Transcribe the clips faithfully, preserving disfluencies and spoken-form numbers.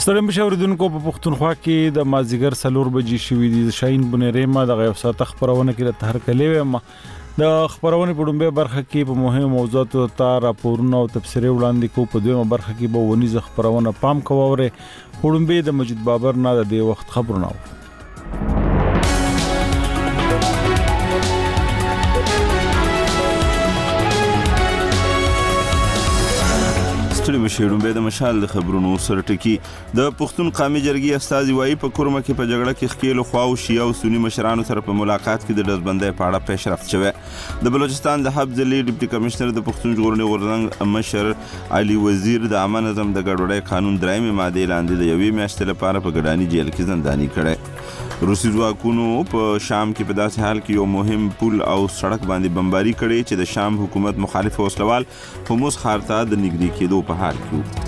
ستړي مشاوردونکو په پښتونخوا کې د مازیګر څلور بجې شوې دي. شاهین بنریما د غیب ساته خبرونه کې د تهرکلې وم د خبرونه په ډومبه برخه کې په مهمو موضوعاتو ته راپورونه او تفسیري وړاندې کو. په دویمه برخه کې به ونیزه خبرونه پام کووره ډومبه د مجید بابر نه د دې وخت خبرونه. ستړي مشیړم به د مشال د خبرونو سره ټکی. د پښتون قومي جرګې استازي وایي په کورمه کې په جګړه کې خکېلو خوا او شیعه او سنی مشرانو سره په ملاقات کې د ډزبندۍ په اړه پیشرفت شوی. د بلوچستان د حب ضلعي ډیپټي کمشنر د پښتون ژغورنې غورځنګ مشر علي وزیر د عامه نظم د ګډوډۍ قانون درېیمې مادې لاندې د یوې میاشتې لپاره په ګډاني جیل کې زنداني کړی. روسي ځواکونو په شام کې په داسې حال کې یو مهم پل او سړک باندې بمباري کړې چې د شام حکومت مخالف وسلوال هومس ښار ته د نږدې کېدو په حال کې.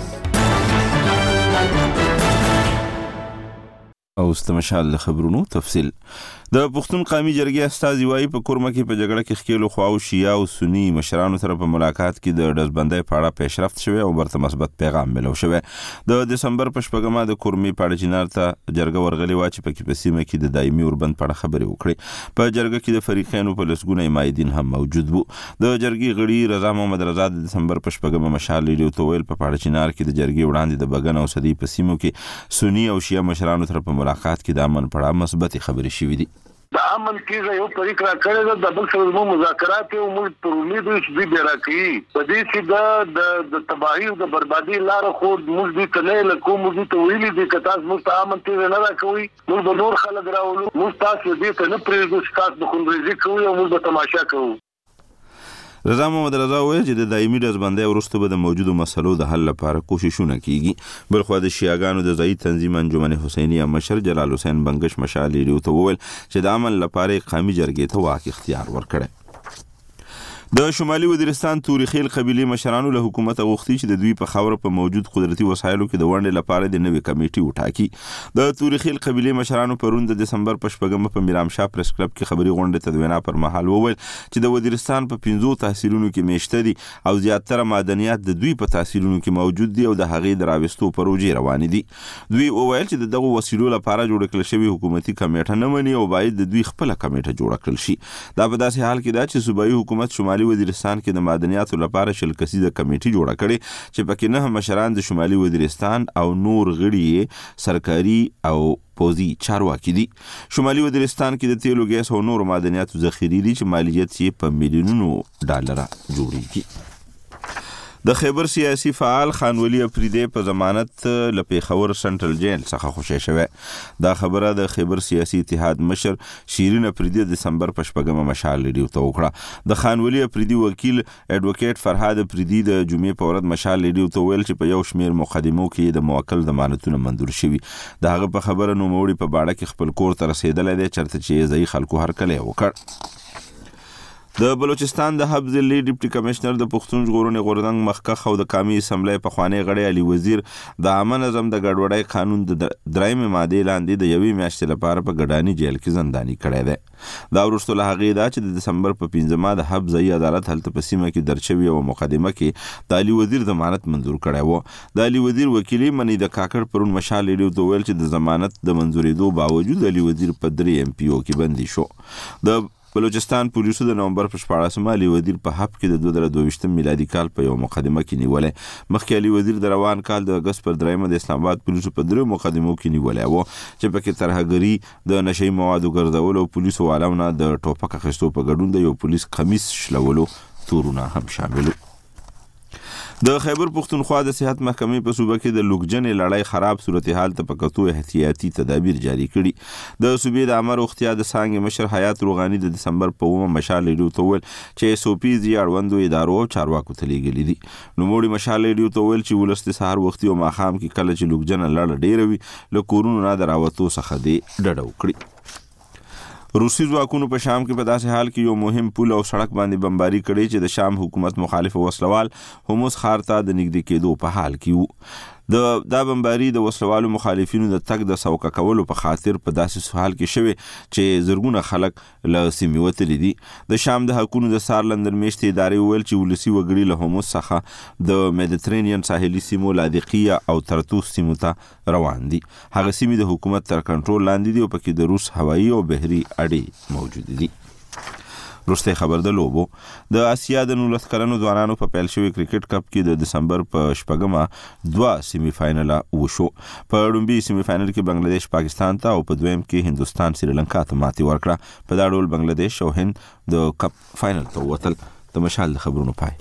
او استمشال خبرونو تفصیل. د پښتون قومي جرګې استازي وایي په کورمه کې په جګړه کې خکېلو خوا او شیعه او سنی مشرانو سره په ملاقات کې د ډزبندۍ په اړه پیشرفت شوی او ورته مثبت پیغام ملو شوی. د دسمبر په شپږمه د کورمي پاړه چینار ته جرګه ورغلې و چې په سیمه کې د دایمي اوربند په اړه خبرې وکړي. په جرګه کې د فریقینو په لسګونه حمایدین هم موجود وو. د جرګې غړي رضا محمد رضا د دسمبر په شپږمه مشال لیدو ته ویل په پاړه چینار کې د جرګې وړاندې د بګن او صدی په سیمو کې سنی او شیعه مشرانو سره په ملاقات کې د امن په اړه مثبت خبرې شوې دي. د امن کېږي یو طریقه کړی د بل سره مو مذاکرات او موږ پر امید یو چې به راکړي په دې چې د د تباہي او د بربادي لار خو موږ دې کنه له کوم موږ ته ویلي دي که تاسو موږ ته امن کېږي نه راکوي موږ به نور خلک راولو موږ تاسو دې ته نه پرېږدو چې تاسو د خونریزي کوي او موږ به تماشا کوو. رضا محمد رضا وایي چې د دایمي ډزبندۍ وروسته به د موجودو مسلو د حل لپاره کوششونه کیږي. بلخوا د شیعاګانو د ځایي تنظیم انجمن حسینیه مشر جلال حسین بنگش مشال لیدو ته وویل چې د عمل لپاره قومي جرګې ته واک اختیار ورکړي. د شمالي وزیرستان تورخیل قبیلې مشرانو له حکومت غوښتي چې د دوی په خاوره په موجود قدرتي وسایلو کې د ونډې لپاره د نوې کمیټې وټاکي. د تورخیل قبیلې مشرانو پرون د دسمبر په شپږمه په میرامشاه پریس کلب کې خبري غونډه ته د وینا پر مهال وویل چې د وزیرستان په پنځو تحصیلونو کې میشته دي او زیاتره معدنیات د دوی په تحصیلونو کې موجود دي او د هغې د راوستو پروژې روانې دي. دوی وویل چې دغه وسیلو لپاره جوړ کړل شوی حکومتي کمیټه نه مني او باید د دوی خپل کمیټه جوړ کړل شي. دا په داسې حال کې دا چې صوبایي حکومت شمالي وزیرستان کې د معدنیاتو لپاره شل کسیزه کمیټه جوړه کړې چې پکې نه مشران د شمالي وزیرستان او نور غړي سرکاري او پوزي چارواکي دي. شمالي وزیرستان کې د تیلو ګیس او نور معدنیاتو ذخیرې دي چې مالیت یې په میلیونونو ډالر جوړیږي. د خیبر سیاسي فعال خانولی افریدی په ضمانت له پیښور سنټرل جیل څخه خوشی شوی. دا خبره د خیبر سیاسي اتحاد مشر شیرین افریدی د دسمبر په شپږمه مشال لیدو ته وکړه. د خانولی افریدی وکیل اډوکیټ فرهاد افریدی د جمعې په ورځ مشال لیدو ته ویل چې په یو شمیر مقدمو کې د موکل ضمانتونه منظور شوي. د هغه په خبره نوموړي په باړه کې خپل کور ته رسیدلی دی چرته چې ځایي خلکو هرکلی وکړ. د بلوچستان د حب ضلعي ډیپټي کمشنر د پښتون ژغورنې غورځنګ مخکښ او د قومي اسمبلی پخوانی غړی علي وزیر د عامه نظم د ګډوډۍ قانون د درېیمې مادې لاندې د یوې میاشتې لپاره په ګډاني جیل کې زنداني کړی دی. دا وروسته له هغې دا چې د دسمبر په پنځمه د حب ځایي عدالت هلته په سیمه کې درج شوې یوه مقدمه کې د علي وزیر ضمانت منظور کړی و. د علي وزیر وکیل منی د کاکړ پرون مشال لیدو ته ویل چې د ضمانت د منظورېدو باوجود علي وزیر په درې ایم پی او کې بندي شو. د بلوچستان پولیسو د نومبر په شپاړسمه علي وزیر په حب کې د دوه زره دوه میلادي کال په یو مقدمه کې نیولی. مخکې علي وزیر د روان کال د اګست پر درېیمه د اسلام آباد پولیسو په درې مقدمو کې نیولی و چې پکې ترهګري د نشهیي موادو ګرځولو او پولیسو والو نه د ټوپک اخیستو په ګډون د یو پولیس کمیس شلولو تورونه هم شامل وو. د خیبر پښتونخوا د صحت محکمې په صوبه کې د لوګجنې لړۍ خراب صورتحال ته په کتو احتیاطي تدابیر جاری کړي. د صوبې د عامه روغتیا د څانګې مشر حیات روغاني د دسمبر په اوومه مشال لیدو ته ویل چې ایس او پیز یې اړوندو ادارو او چارواکو ته لیږلي دي. نوموړي مشال لیدو ته ویل چې ولس د سهار وختي او ماښام کې کله چې لوګجنه لړ ډېره وي له کورونو نه د راوتو څخه دې ډډه وکړي. روسي ځواکونو په شام کې په داسې حال کې یو مهم پل او سړک باندې بمباري کړې چې د شام حکومت مخالف وسلوال هومس ښار ته د نږدې کېدو په حال کې وو. د دا بمباری د وسلوالو مخالفینو د تګ د سوکه کولو په خاطر په داسې حال کې شوی چې زرګونه خلک له سیمې وتلي دي. د شام د حکومت د سار لندن میشتې ادارې ویل چې ولسی وګړي له هومس څخه د میډیټرینین ساحلي سیمو لاذقیه او ترتوس سیمو ته روان دي. هغه سیمې د حکومت تر کنټرول لاندې دي او پکې د روس هوایي او بحري اډې موجود دي. روسته خبر د لوبو د اسیا د نولس کلنو ځوانانو په پیل شوی کرکټ کپ کې د دسمبر په شپږمه دوه سیمی فائنل وشو. په لومړي سیمی فائنل کې بنگلاديش پاکستان ته او په دویم کې هندستان سریلانکا ته ماتې ورکړه. په دا ډول بنگلاديش او هند د کپ فائنل ته وتل. د مشال خبرونو پای.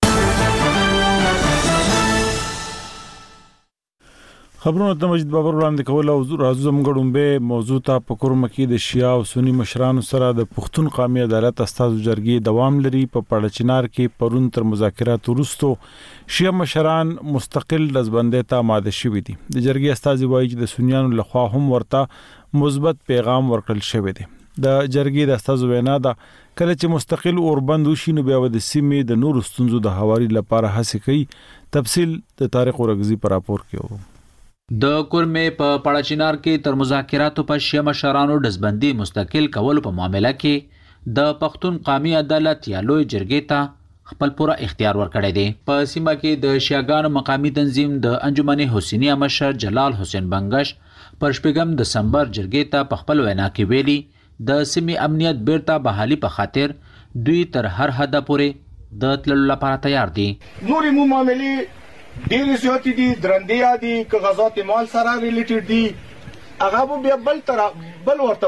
خبرونه ته مجید بابر وړاندې کول او راځو زموږ ډومبه موضوع ته په کورم کې د شیا او سنی مشرانو سره د پښتون قومي عدالت استازو جرګې دوام لري. په پړچنار کې پرون تر مذاکرات وروسته شیا مشران مستقل دزبندې ته آماده شوي دي. د جرګې استازي وایي چې د سنیانو لخوا هم ورته مثبت پیغام ورکړل شوی دی. د جرګې د استازو وینا ده کله چې مستقل اوربند وشي نو بیا د سیمې د نور ستونزو د هواري لپاره هڅه کوي. تفصیل د طارق ورغزي پر راپور کې وو. د کورمې په پړچینار کې تر مذاکراتو په شیا مشرانو دزبندي مستقل کول په معاملې کې د پښتون قومي عدالت یا لوی جرګې ته خپل پوره اختیار ورکړی دی. په سیمه کې د شیاګانو مقامی تنظیم د انجمن حسینیه مشر جلال حسین بنگش پر شپږم دسمبر جرګې ته په خپل وینا کې ویلي د سیمې امنیت بیرته بحالي په خاطر دوی تر هر حد پورې د تللو لپاره تیار دي. نورې مو معاملې ډېرې زیاتې دي، درندې دي، کاغذات مال سره ریلیټډ دي، هغه به بیا بل تر بل ورته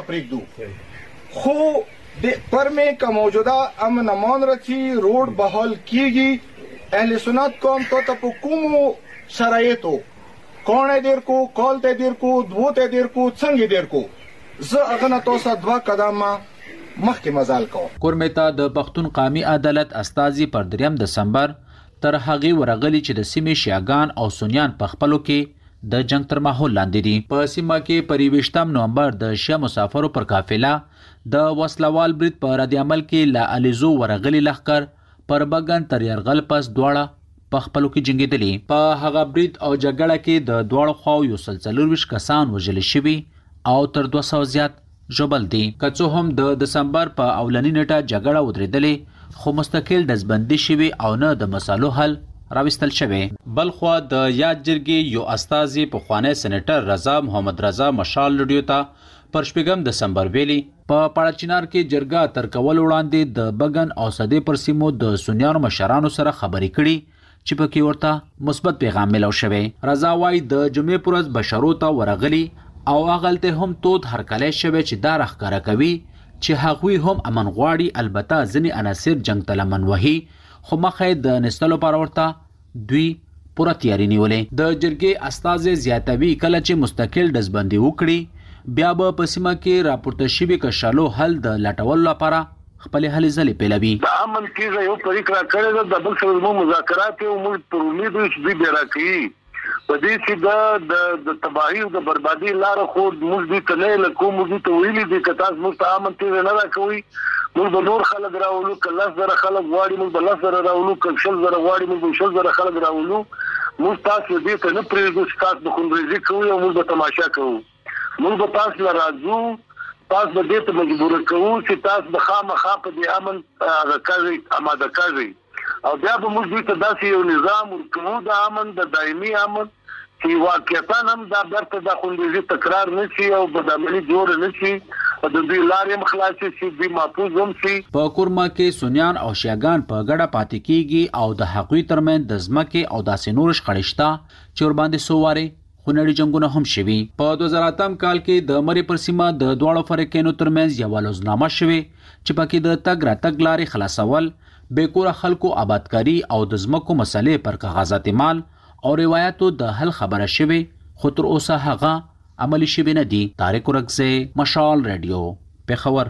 پرېږدو. خو د پرمې که موجوده امن امان رسي، روډ بحال کیږي، اهل سنت قوم ته په کومو شرایطو کوڼې دیر کو، کال ته دیر کو، دوو ته دیر کو، څنګه دیر کو، زه هغه نه تاسو دوه قدمه مخکې مزال کوم. کورمې ته د پښتون قومي عدالت استازي پر دریم دسمبر تر هغه ورغلي چې د سیمې شیاګان او سنیان په خپلو کې د جنگ تر ماحول لاندې دي. په سیمه کې په یوویشتم نومبر د شیا مسافرو پر قافله د وسلوال برید په رد عمل کې لا الیزو ورغلي لخر پر بغن تر يرغل پس دواړه په خپلو کې جنگیدلي. په هغه برید او جګړه کې د دواړو خواو یو سل څلور ویشت کسان وژل شوي او تر دوه سوه زیات ژوبل دي. که څه هم د دسمبر په اولنی نیټه جګړه ودرېدلې خو مستقل دزبندي شوی او نه د مسالو حل راوستل شوی. بلخوا د یاد جرګې یو استازي په خوانی سېنیټر رضا محمد رضا مشال لډیو ته پر شپږم دسمبر ویلي په پړچینار کې جرګه تر کول وړاندې د بغن او صدې پر سیمو د سنیانو مشرانو سره خبرې کړي چې پکې ورته مثبت پیغام ملو شوی. رضا وايي د جمعې پر ورځ بشرو ته ورغلي او اغلته هم تود هرکلی شوی چې دا راښکاره کوي چې هغوی هم امن غواړي. البته ځینې عناصر جنگ ته لمن وهي خو مخې د نستلو پر ورته دوی پوره تیاری نیولې. د جرګې استازي زیاتوي کله چې مستقل دزبندي وکړي بیا به په سیمه کې راپورته شوي کشالو حل د لټولو لپاره خپل هلې ځلې پیلوي. د امن کې یو طریق را کړی ده، د بل سره زموږ مذاکرات او موږ پر امید یو چې دوی بیا راکوي. په دې چې د د تباهي او د بربادي لاره خو موږ دې ته نه لکو، موږ دې ته ویلي دي که تاسو موږ ته امن تیز نه راکوي موږ به نور خلک راولو، که لس زره خلک غواړي موږ به لس زره راولو، که شل زره غواړي موږ به شل زره خلک راولو. موږ تاسو دې ته نه پرېږدو چې تاسو به خونریزي کوئ او موږ به تماشا کوو. موږ به تاسو له راځو، تاسو به دې ته مجبوره کوو چې تاسو به خامخا په دې امن هغه کوئ، اماده کوئ. او بیا به موږ دوی ته داسې یو نظام ورکوو د امن، د دایمي امن، چې واقعیتا هم دا برته د خوندیزي تکرار نه شي او بدعملي جوړ نه شي، د دوی لارې هم خلاصې شي، دوی محفوظ هم شي. په کورما کې سنیان او شیاګان په ګډه پاتې کیږي او د هغوی ترمنځ د ځمکې او داسې نور شخړې شته چې ورباندې څو وارې خونړي جنګونه هم شوي. په دوه زره اتم کال کې د مرې پر سیمه د دواړو فریقینو ترمنځ یوه لوزنامه شوې چې پکې د تګ راتګ لارې خلاصول، بیکوره خلکو آبادکاري او د ځمکو مسلې پر کاغذات مال او روایتو د حل خبره شوې، خو تر اوسه هغه عملی شوی نه دي. طارق ورغزی، مشال رادیو، پېښور.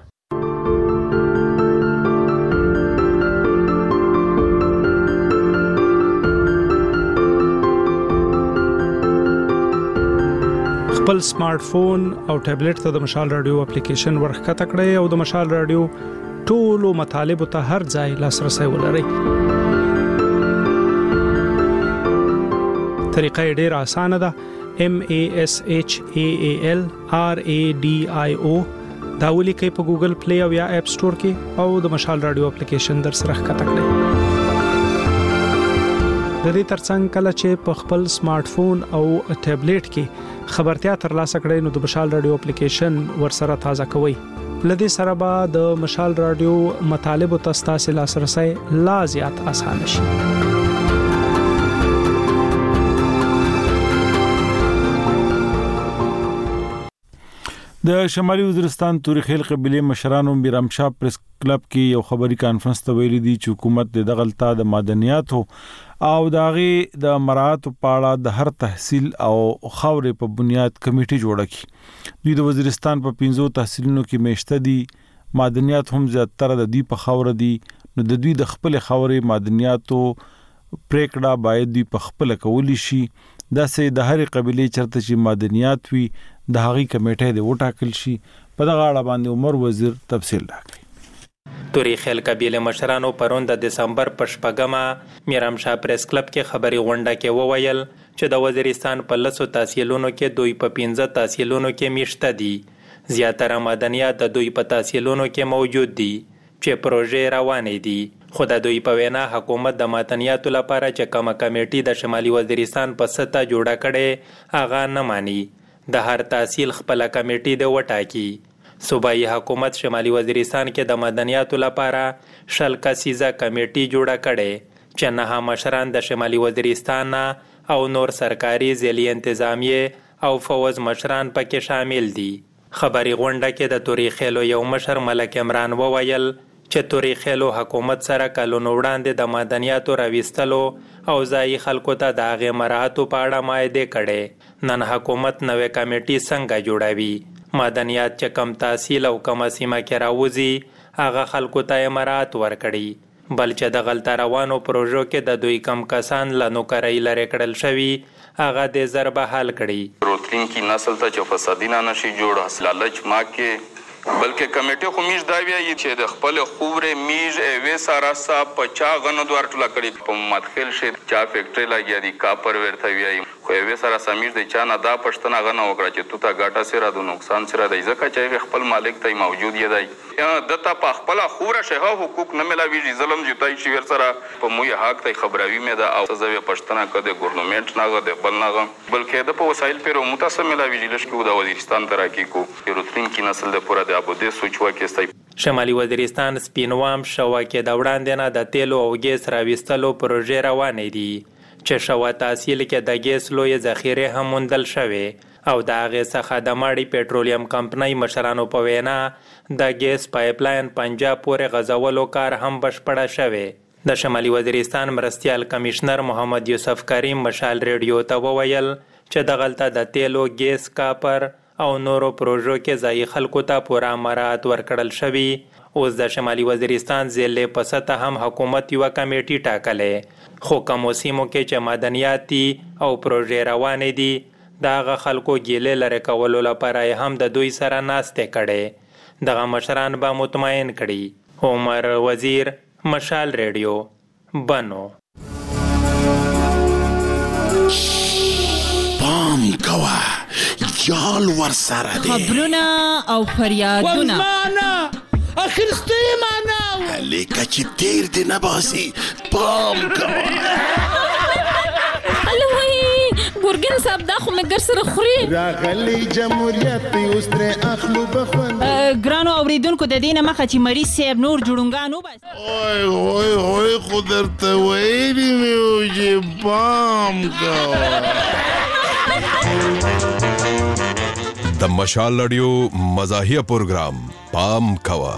خپل سمارټ فون او ټابلیټ ته د مشال رادیو اپلیکیشن ورښکته کړئ او د مشال رادیو ټولو مطالبو ته هر ځای لاسرسي ولرئ. طریقه یې ډیره اسانه ده. M A S H A A L R A D I O دا ولیکئ په ګوګل پلی او یا اپ سٹور کې او د مشال رادیو اپلیکیشن در سره ښکته کړئ. د دې ترڅنګ کله چې په خپل سمارټ فون او ټابلیټ کې خبرتیا ترلاسه کړئ نو د مشال رادیو اپلیکیشن ورسره تازه کوئ. لدې سره به د مشال رادیو مطالب او تاسو لاسرسي لا زیات اسانه شي. د شمالي وزیرستان تورخیل قبيله مشرانو میرامشاه پریس کلب کې یو خبري کانفرنس ته ویلي دي چې حکومت د دغلطه د معدنیاتو او داغي د مراعات په اړه د هر تحصیل او خاورې په بنیاد کمیټه جوړه کړي. دوی د وزیرستان په پنځو تحصیلونو کې میشته دي. معدنیات هم زیاتره د دوی په خاور دي. نو د دوی د خپل خاورې معدنیاتو پریکړه باید دوی په خپل کولی شي. دا سه د هر قبيله چرته چې معدنیات وي د هغې کمیټه د وټاکل شي. په دغه اړه باندې عمر وزیر تفصیل راکړي. تورخیل قبیله مشرانو پرون د دسمبر په شپږمه میرامشاه پریس کلب کې خبري غونډه کې وویل چې د وزیرستان په لسو تحصیلونو کې دوی په پنځه تحصیلونو کې میشته دي. زیاتره معدنیات د دوی په تحصیلونو کې موجود دي چې پروژې روانې دي. خو د دوی په وینا حکومت د معدنیاتو لپاره چې کومه کمیټه د شمالي وزیرستان په سطح جوړه کړي هغه نه مانی. د هر تحصیل خپل کمیټه د وټاکی. صوبایي حکومت شمالي وزیرستان کې د معدنیاتو لپاره شل کسیزه کمیټه جوړه کړي چې نه مشران د شمالي وزیرستان او نور سرکاري ځلي انتظامیه او فوز مشران پکې شامل دي. خبري غونډه کې د تورخیلو یو مشر ملک عمران وویل چې تورخیلو حکومت سره کلونو وړاندې د معدنیاتو راوستلو او ځایي خلکو ته د هغې مراعاتو په اړه معاهدې کړي. نن حکومت نوې کمیټې څنګه جوړوي؟ معدنیات چې کم تحصیل او کمه سیمه کې راوځي هغه خلکو ته یې مراعات ورکړي. بل چې د غلطه روانو پروژو کې د دوی کم کسان له نوکرۍ لرې کړل شوي هغه د زر به حل کړي. راتلونکي نسل ته چې فسادي نه نشي جوړ لالچ ما کې بلکې کمیټه خو میش دا ویایي چې د خپل خوبره میش وې سارا سا پچا غنو دوار ټوله کړي په مدخل شي چا فیکټری لګیا دي کاپر ورته ویایي خو وې سارا سمیر د چا نه دا پښتنه غنه وکړه چې تو ته ګاټه سره د نقصان سره د ځکه چې خپل مالک ته موجود یې دی دته په خپل خوره شه حقوق نه ملاوي ظلم جوتای شي ور سره په موي حق ته خبروي مې دا او زوی پښتنه کده ګورنمنت نه غده بل نه بلکې د په وسایل پیرو متاسم ملاوي جلش کو د وزیرستان ترقی کو راتلونکي نسل د پوره د ابوده سوچ وکستای. شمالي وزیرستان سپینوام شوا کې د وړاندې نه د تیلو او ګیس راوستلو پروژې روانې دي چې شوا تحصیل کې د ګیس لوی ذخیره هم موندل شوې او د هغې څخه د ماړی پېټرولیم کمپنۍ مشرانو په وینا د ګیس پایپلاین پنجاب پورې غځولو کار هم بشپړه شوی. د شمالي وزیرستان مرستیال کمشنر محمد یوسف کریم مشال ریډیو ته وویل چې د غلطه د تیلو ګیس کاپر او نورو پروژو کې ځایي خلکو ته پوره مراعات ورکړل شوي. اوس د شمالي وزیرستان ضلع په سطح هم حکومت یوه کمیټې ټاکلې خو کومو سیمو کې چې معدنیات دي او پروژې روانې دي د هغه خلکو ګیلې لرې کولو لپاره هم د دوی سره ناستې کړې. دغه مشران به مطمئن کړي. عمر وزیر مشال ریډیو بنو. پام کوه یال ور سره دی خبرونه او فریادونه ورمانه اخرستی مانا لیکه چې تیر دی نباسی پام کوه الوی ګورګین صاحب دا خو مګر سره خوري راغلی جمهوریت اوس تر اخلو بخوند ګرانو اوریدونکو د دینه مخه چې مریض صاحب نور جوړونګانو بس اوه اوه اوه خو درته ویلي مې و چې پام کوه. د مشال رادیو مزاحیه پروګرام پام کوه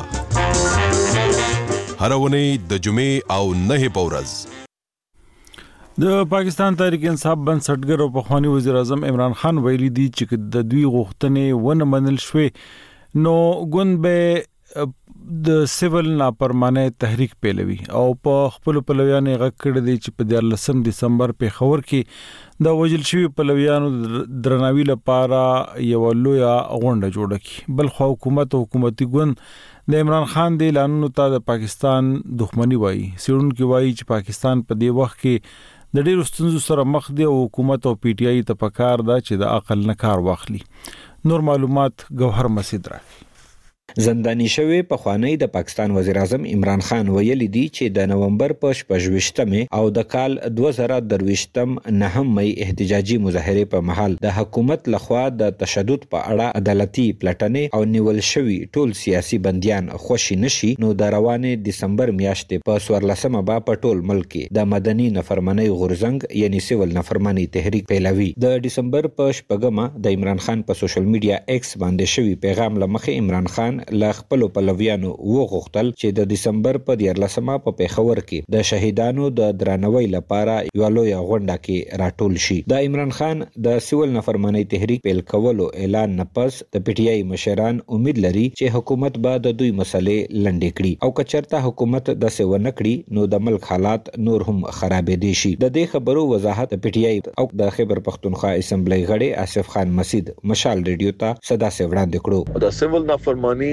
هر ونی د جمعې او نه په ورځ. د پاکستان تحریک انصاف بنسټګر او پخوانی وزیر اعظم عمران خان ویلي دي چې د دوی غوښتنې ونه منل شوې نو ګوند به د سیول ناپرمانه تحریک پیلوي او په خپل پلویانو غږ کړی دی چې په دیارلسم دسمبر په خبر کې د وجل شوی پلویانو درناوی لپاره یو لوی غونډه جوړه کړي. بل خو حکومت او حکومتي ګوند د عمران خان د اعلانونو ته د پاکستان دښمنی وایي. سیړونکو وایي چې پاکستان په دې وخت کې د ډیرو ستونزو سره مخ دي او حکومت او پی ټ آی ته پکار ده چې د عقل نه کار واخلي. نور معلومات گوهر مسعود راکړي. زندانی شوی په خوانی د پاکستان وزیر اعظم عمران خان ویلي دی چې د نومبر په شپږویشتمه او د کال دوه زره درویشتم نهم مې احتجاجي مظاهره په محل د حکومت لخوا د تشدد په اړه عدالتي پلټنې او نیول شوی ټول سیاسي بنديان خوشي نشي نو د روانې دسمبر میاشتې په سورلسمه با په ټول ملک د مدني نفرمانی غورځنګ یعنی سیول نفرمانی تحریک پیلوي. د دسمبر په شپږمه د عمران خان په سوشل میډیا ایکس باندې شوی پیغام لمخه عمران خان لا خپل پلویانو وغوښتل چې د دسمبر په دیارلسمه په پیښور کې د شهیدانو د درناوي لپاره یو لوی غونډه کې راټول شي. د عمران خان د سیول نفرمانی تحریک پیل کولو اعلان نه پس د پی ټ آی مشران امید لري چې حکومت به د دوی مسلې لنډې کړي او کچرته حکومت د سیو نکړي نو د ملک حالات نور هم خرابې دي شي. د دې خبرو وضاحت پی ټ آی او د خیبر پختونخوا اسمبلی غړي آصف خان مسعود مشال ریډیو ته صدا سے وړاندې کړو. د سیول نفرمانی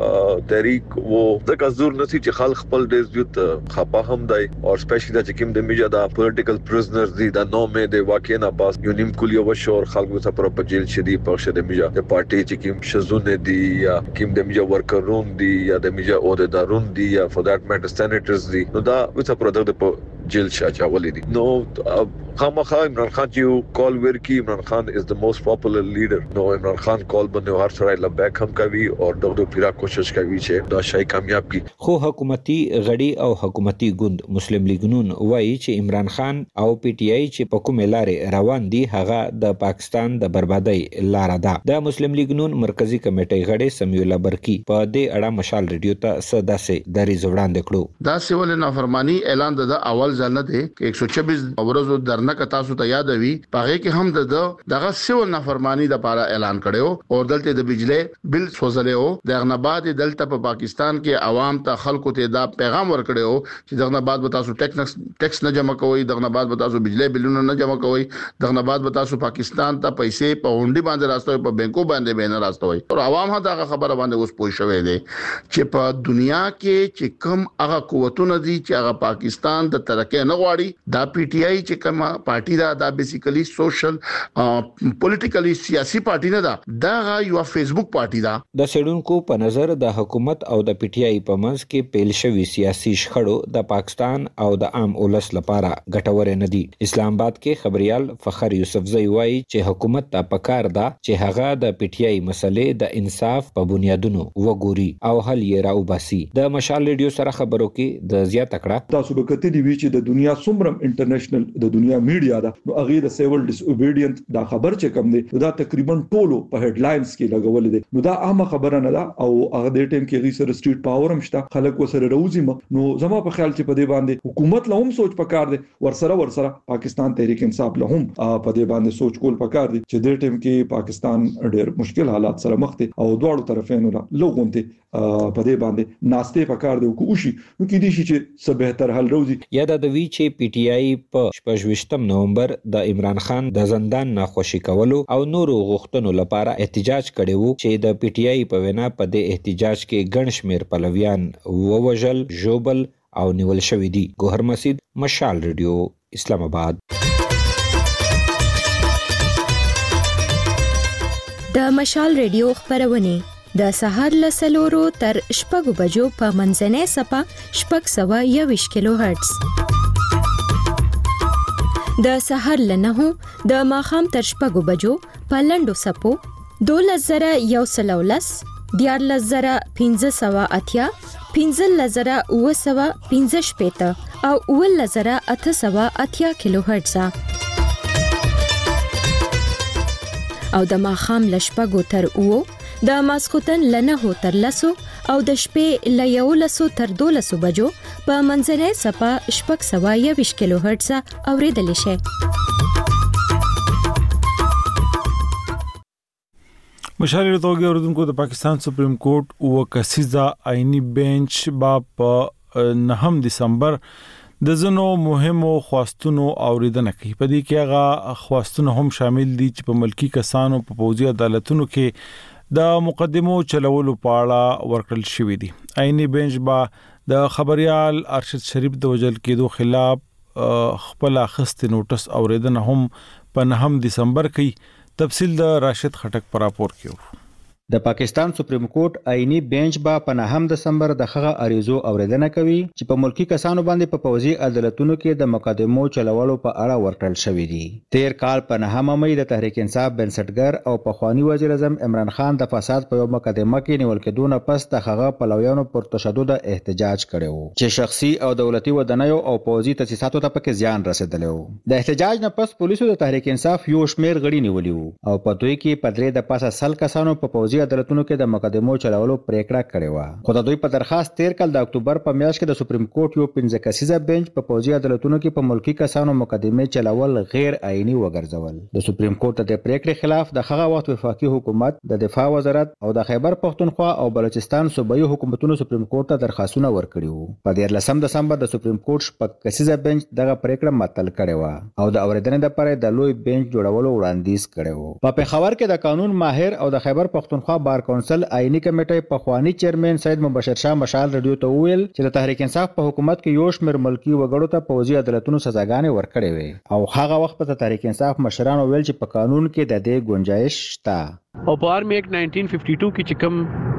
تحریک وو ځکه زور نسی چې خلک خپل ډیز یوت خپه هم دی او سپیشلی د چکم د میجا د پولیټیکل پریزنرز دي د نو مې د واقع نه پاس یو نیم کلیو وشور خلک وسه پر په جیل شدي په شد میجا د پارټي چکم شزونه دي یا کیم د میجا ورکرون دي یا د میجا عہدیدارون دي یا فور دیٹ میټر سینیټرز دي نو دا وسه پر د جیل شاچاولې دي. نو خامخا عمران خان چې کال ورکی عمران خان از د موست پاپولر لیډر نو عمران خان کال باندې هر سره لبیک هم کوي او دغه پیرا کوشش کوي چې دا شای کامیاب کی. خو حکومتي غړي او حکومتي ګوند مسلم لیگ نون وایي چې عمران خان او پی ټ آی چې په کومه لارې روان دي هغه د پاکستان د بربادۍ لار ده. د مسلم لیگ نون مرکزی کمیټې غړي سمیع الله برکی په دې اړه مشال ریډیو ته صدا سے دریز وړاندې کړو. دا سیول نافرمانی اعلان د اول ځل نه دی چې ایک سو چوبیس ورځو درنه کتا سو ته یاد وي پاره کې هم د دغه سیول نافرمانی د لپاره اعلان کړو او دلته د بجلی بل سوزلېو د غنباد دلته په پاکستان کې عوام ته خلکو ته دا پیغام ورکړو چې دغه بعد به تاسو ټیکس ټیکس نه جمع کوئ دغه بعد به تاسو بجلی بلونه نه جمع کوئ دغه بعد به تاسو پاکستان ته پیسې په هونډي باندې راستوي په بانکو باندې به نه راستوي او عوام هم دغه خبره باندې اوس پوه شوي دي چې په دنیا کې چې کوم هغه قوتونه دي چې هغه پاکستان د ترقې نه غواړي دا پی ټ آی چې کومه پارټي دا دا بیسیکلی سوشل پولیټیکلی سیاسي پارټي نه دا دا یو فیسبوک پارټي دا. د سړونکو په نظر د حکومت او د پی ټ آی په منځ کې پیل شوی سیاسي شخړو د پاکستان او د عام ولس لپاره ګټور نه دي. اسلام آباد کې خبريال فخر یوسفزئی وایي چې حکومت ته پکار ده چې هغه د پی ټ آی مسلې د انصاف په بنیادونو وګوري او حل یې راوباسي. د مشال ریډیو سره خبرو کې د زیات کړه تاسو به کتلی وی چې د دنیا څومره انټرنیشنل د دنیا میډیا دا نو هغه د سیول ډیس اوبیډینت دا خبر چې کم دی دا تقریبا ټولو په هډ لاینز کې لګول دي نو دا عامه خبره نه ده او هغه د ټیم کې غي سره سټریټ پاور هم شته خلک وسره راوځي نو زما په خیال چې په دې باندې حکومت له هم سوچ پکار دي ورسره ورسره پاکستان تحریک انصاف له هم په دې باندې سوچ کول پکار دي چې د ټیم کې پاکستان ډېر مشکل حالات سره مخ دي او دواړو طرفینو له لوګونته په دې باندې ناشته پکار دی او کوشي نو کې دي چې څه بهتر حل راوځي. یاد د وی چې پی ټ آی په شپږویشتم نومبر د عمران خان د زندان ناخوشي کولو او نورو غوښتنو لپاره احتجاج کړي وو چې د پی ټ آی په وینا په دې احتجاج کې ګڼ شمېر پلویان ووژل ژوبل او نیول شوی دي. گوهر مسعود مشال ریډیو اسلام آباد. د مشال ریډیو خبرونه د سهار له سلورو تر شپږو بجو په منځنۍ صفه شپږ سوه یوویشت کیلو هرتز. د سهار له نهو د ماښام تر شپږو بجو په لنډو صفو دولس زره یو سل او لس دیارلس زره پنځه سوه اتیا پنځلس زره اوه سوه پنځه شپېته او اوولس زره اته سوه اتیا کیلو هرتز او د ماښام له شپږو تر اوو د ماسخوتن له نهو تر لسو او د شپې له یولسو تر دولسو بجو په منځنۍ صفه شپږ سوه یوویشت کیلو هرتز اورېدلی شئ. مشال ریډیو اوریدونکو د پاکستان سپریم کورټ او کسیزه آئینی بنچ با په نهم دسمبر د زنو مهمو خواستونو اوریدنه کوي. په دې کې هغه خواستونه هم شامل دي چې په ملکی کسانو په پوځي عدالتونو کې د مقدمو چلولو په اړه ورکړل شوې دي. آئینی بنچ با د خبريال ارشد شریف د وجل کېدو خلاف خپل اخست نوټس اوریدنه هم په نهم دسمبر کې تفصیل د راشد خټک پر راپور کې. د پاکستان سپریم کورټ آئینی بینچ با په نهم دسمبر د هغه اریزو اوریدنه کوي چې په ملکی کسانو باندې په پوځي عدالتونو کې د مقدمو چلولو په اړه ورکړل شوې دي. تیر کال په نهم مې د تحریک انصاف بنسټګر او پخوانی وزیر اعظم عمران خان د فساد په یو مقدمه کې نیول کېدو نه پس د هغه پلویانو پر تشدد احتجاج کړو چې شخصي او دولتي ودانیو او پوځي تاسیساتو ته پکې زیان رسیدلی و. د احتجاج نه پس پولیسو د تحریک انصاف یو شمیر غړي نیولي او په دوی کې په درې د پاسه سل کسانو په پوځي عدالتونو کې د مقدمو چلولو پریکړه کړې و. خو د دوی په درخواست تیر کال د اکتوبر په میاشت کې د سپریم کورټ یو پنځه کسیزه بنچ په پوځي عدالتونو کې په ملکی کسانو مقدمه چلول غیر آئینی وګرځول. د سپریم کورټ د پریکړې خلاف د هغه وخت وفاقي حکومت، د دفاع وزارت او د خیبر پختونخوا او بلوچستان صوبایي حکومتونو سپریم کورټ ته درخواستونه ورکړي وو. په دیارلسم دسمبر د سپریم کورټ شپږ کسیزه بنچ دغه پریکړه معطل کړې و او د اوریدنې لپاره د لوی بنچ جوړولو وړاندیز کړی و. په پیښور کې د قانون ماهر او د خیبر پختونخوا بار کونسل آئینی کمیټې په خوانی چیرمن سید مبشر شاه مشال رادیو ته ویل چې د تحریک انصاف په حکومت کې یو شمېر ملکی وګړو ته پوځي عدالتونو سزاګانې ورکړې وې او هغه وخت په تحریک انصاف مشرانو ویل چې په قانون کې د دې گنجائش شته. او په آرمی ایکټ نایزدین ففټي ټو کې چې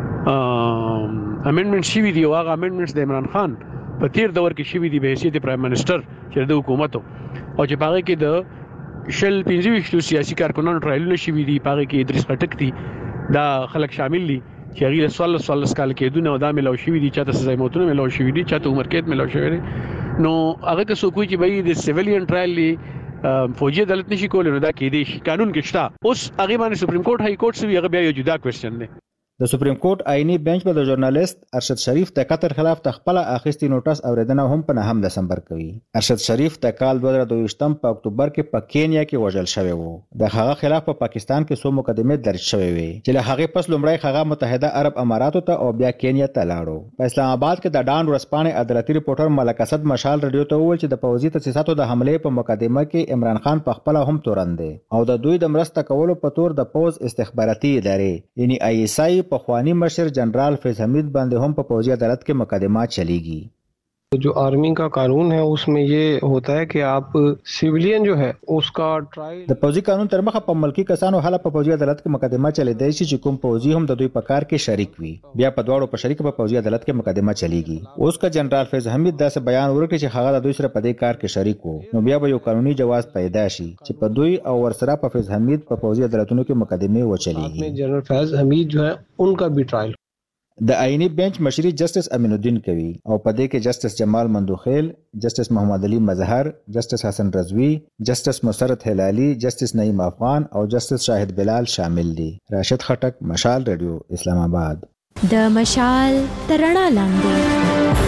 کوم امندمنت شوي دي او هغه امندمنټس د عمران خان په تیر دور کې شوي دي به حیثیت پرایم منسٹر چې د حکومت او چې پاره کې د شل پنځه ویشتو سیاسي کارکونانو ټرایلونه شوي دي، پاره کې ادریس خټک دي، دا خلک شامل دي چې هغه له سوال سوال کال کېدونه او دا ملو شوي دي، چاته سزا موتونه ملو شوي دي، چاته عمر قید ملو شوي دي. نو هغه که څوک چې به د سیویلین ټرایل لی فوجي عدالت نشي کولای نو دا کې دي قانون کې شته. اوس هغه باندې سپریم کورټ هاي کورټ سوي هغه بیا یو جدا کوېسچن دی. د سپریم کورټ آئینی بنچ په د ژورنالیست ارشد شریف د قطر خلاف د خپل اخیستي نوټس اوریدنه هم په نهم دسمبر کوي. ارشد شریف د کال دوه زره دوه ویشتم په اکتوبر کې په کینیا کې وژل شوی وو. د هغه خلاف په پاکستان کې څو مقدمې درج شوې وې چې له هغه پس لومړی هغه متحده عرب اماراتو ته او بیا کینیا ته لاړو. په اسلام آباد کې د ډان ورسپانې عدالتي ریپورټر ملک اسد مشال رادیو ته وویل چې د پوځي تاسیساتو د حملې په مقدمه کې عمران خان په خپل هم تورن دی او د دوی د مرسته کولو په تور د پوز استخباراتي ادارې یعنی آی ایس آی په خوانی مشر general Faiz Hameed बांदे हम फौजी अदालत के मुकदमा चलेगी. जो आर्मी का कानून है उसमें ये होता है कि आप सिविलियन जो है उसका ट्रायल د فوجي قانون تر مخه په ملکی کسانو حاله په فوجي عدالت کې مقدمه چلی دی چې کوم فوجي هم د دوی په کار کې شریک وي بیا په دواړو په شریک په فوجي عدالت کې مقدمه چلیږي. اوس کا جنرال فیض حمید داسې بیان ورکړي چې هغه د دوی سره په دې کار کې شریک وو نو بیا به یو قانوني جواز پیدا شي چې په دوی او ورسره په فیض حمید په فوجي عدالتونو کې مقدمه وچلیږي. جنرال فیض حمید جو ہے उनका भी ट्रायल د آئینی بنچ مشري جسټس امین الدین کوي او په دې کې جسټس جمال مندوخیل، جسټس محمد علي مظهر، جسټس حسن رضوی، جسټس مسرت هلالي، جسټس نعیم افغان او جسټس شاهد بلال شامل دي. راشد خټک، مشال رادیو، اسلام آباد. د مشال ترڼا لاندې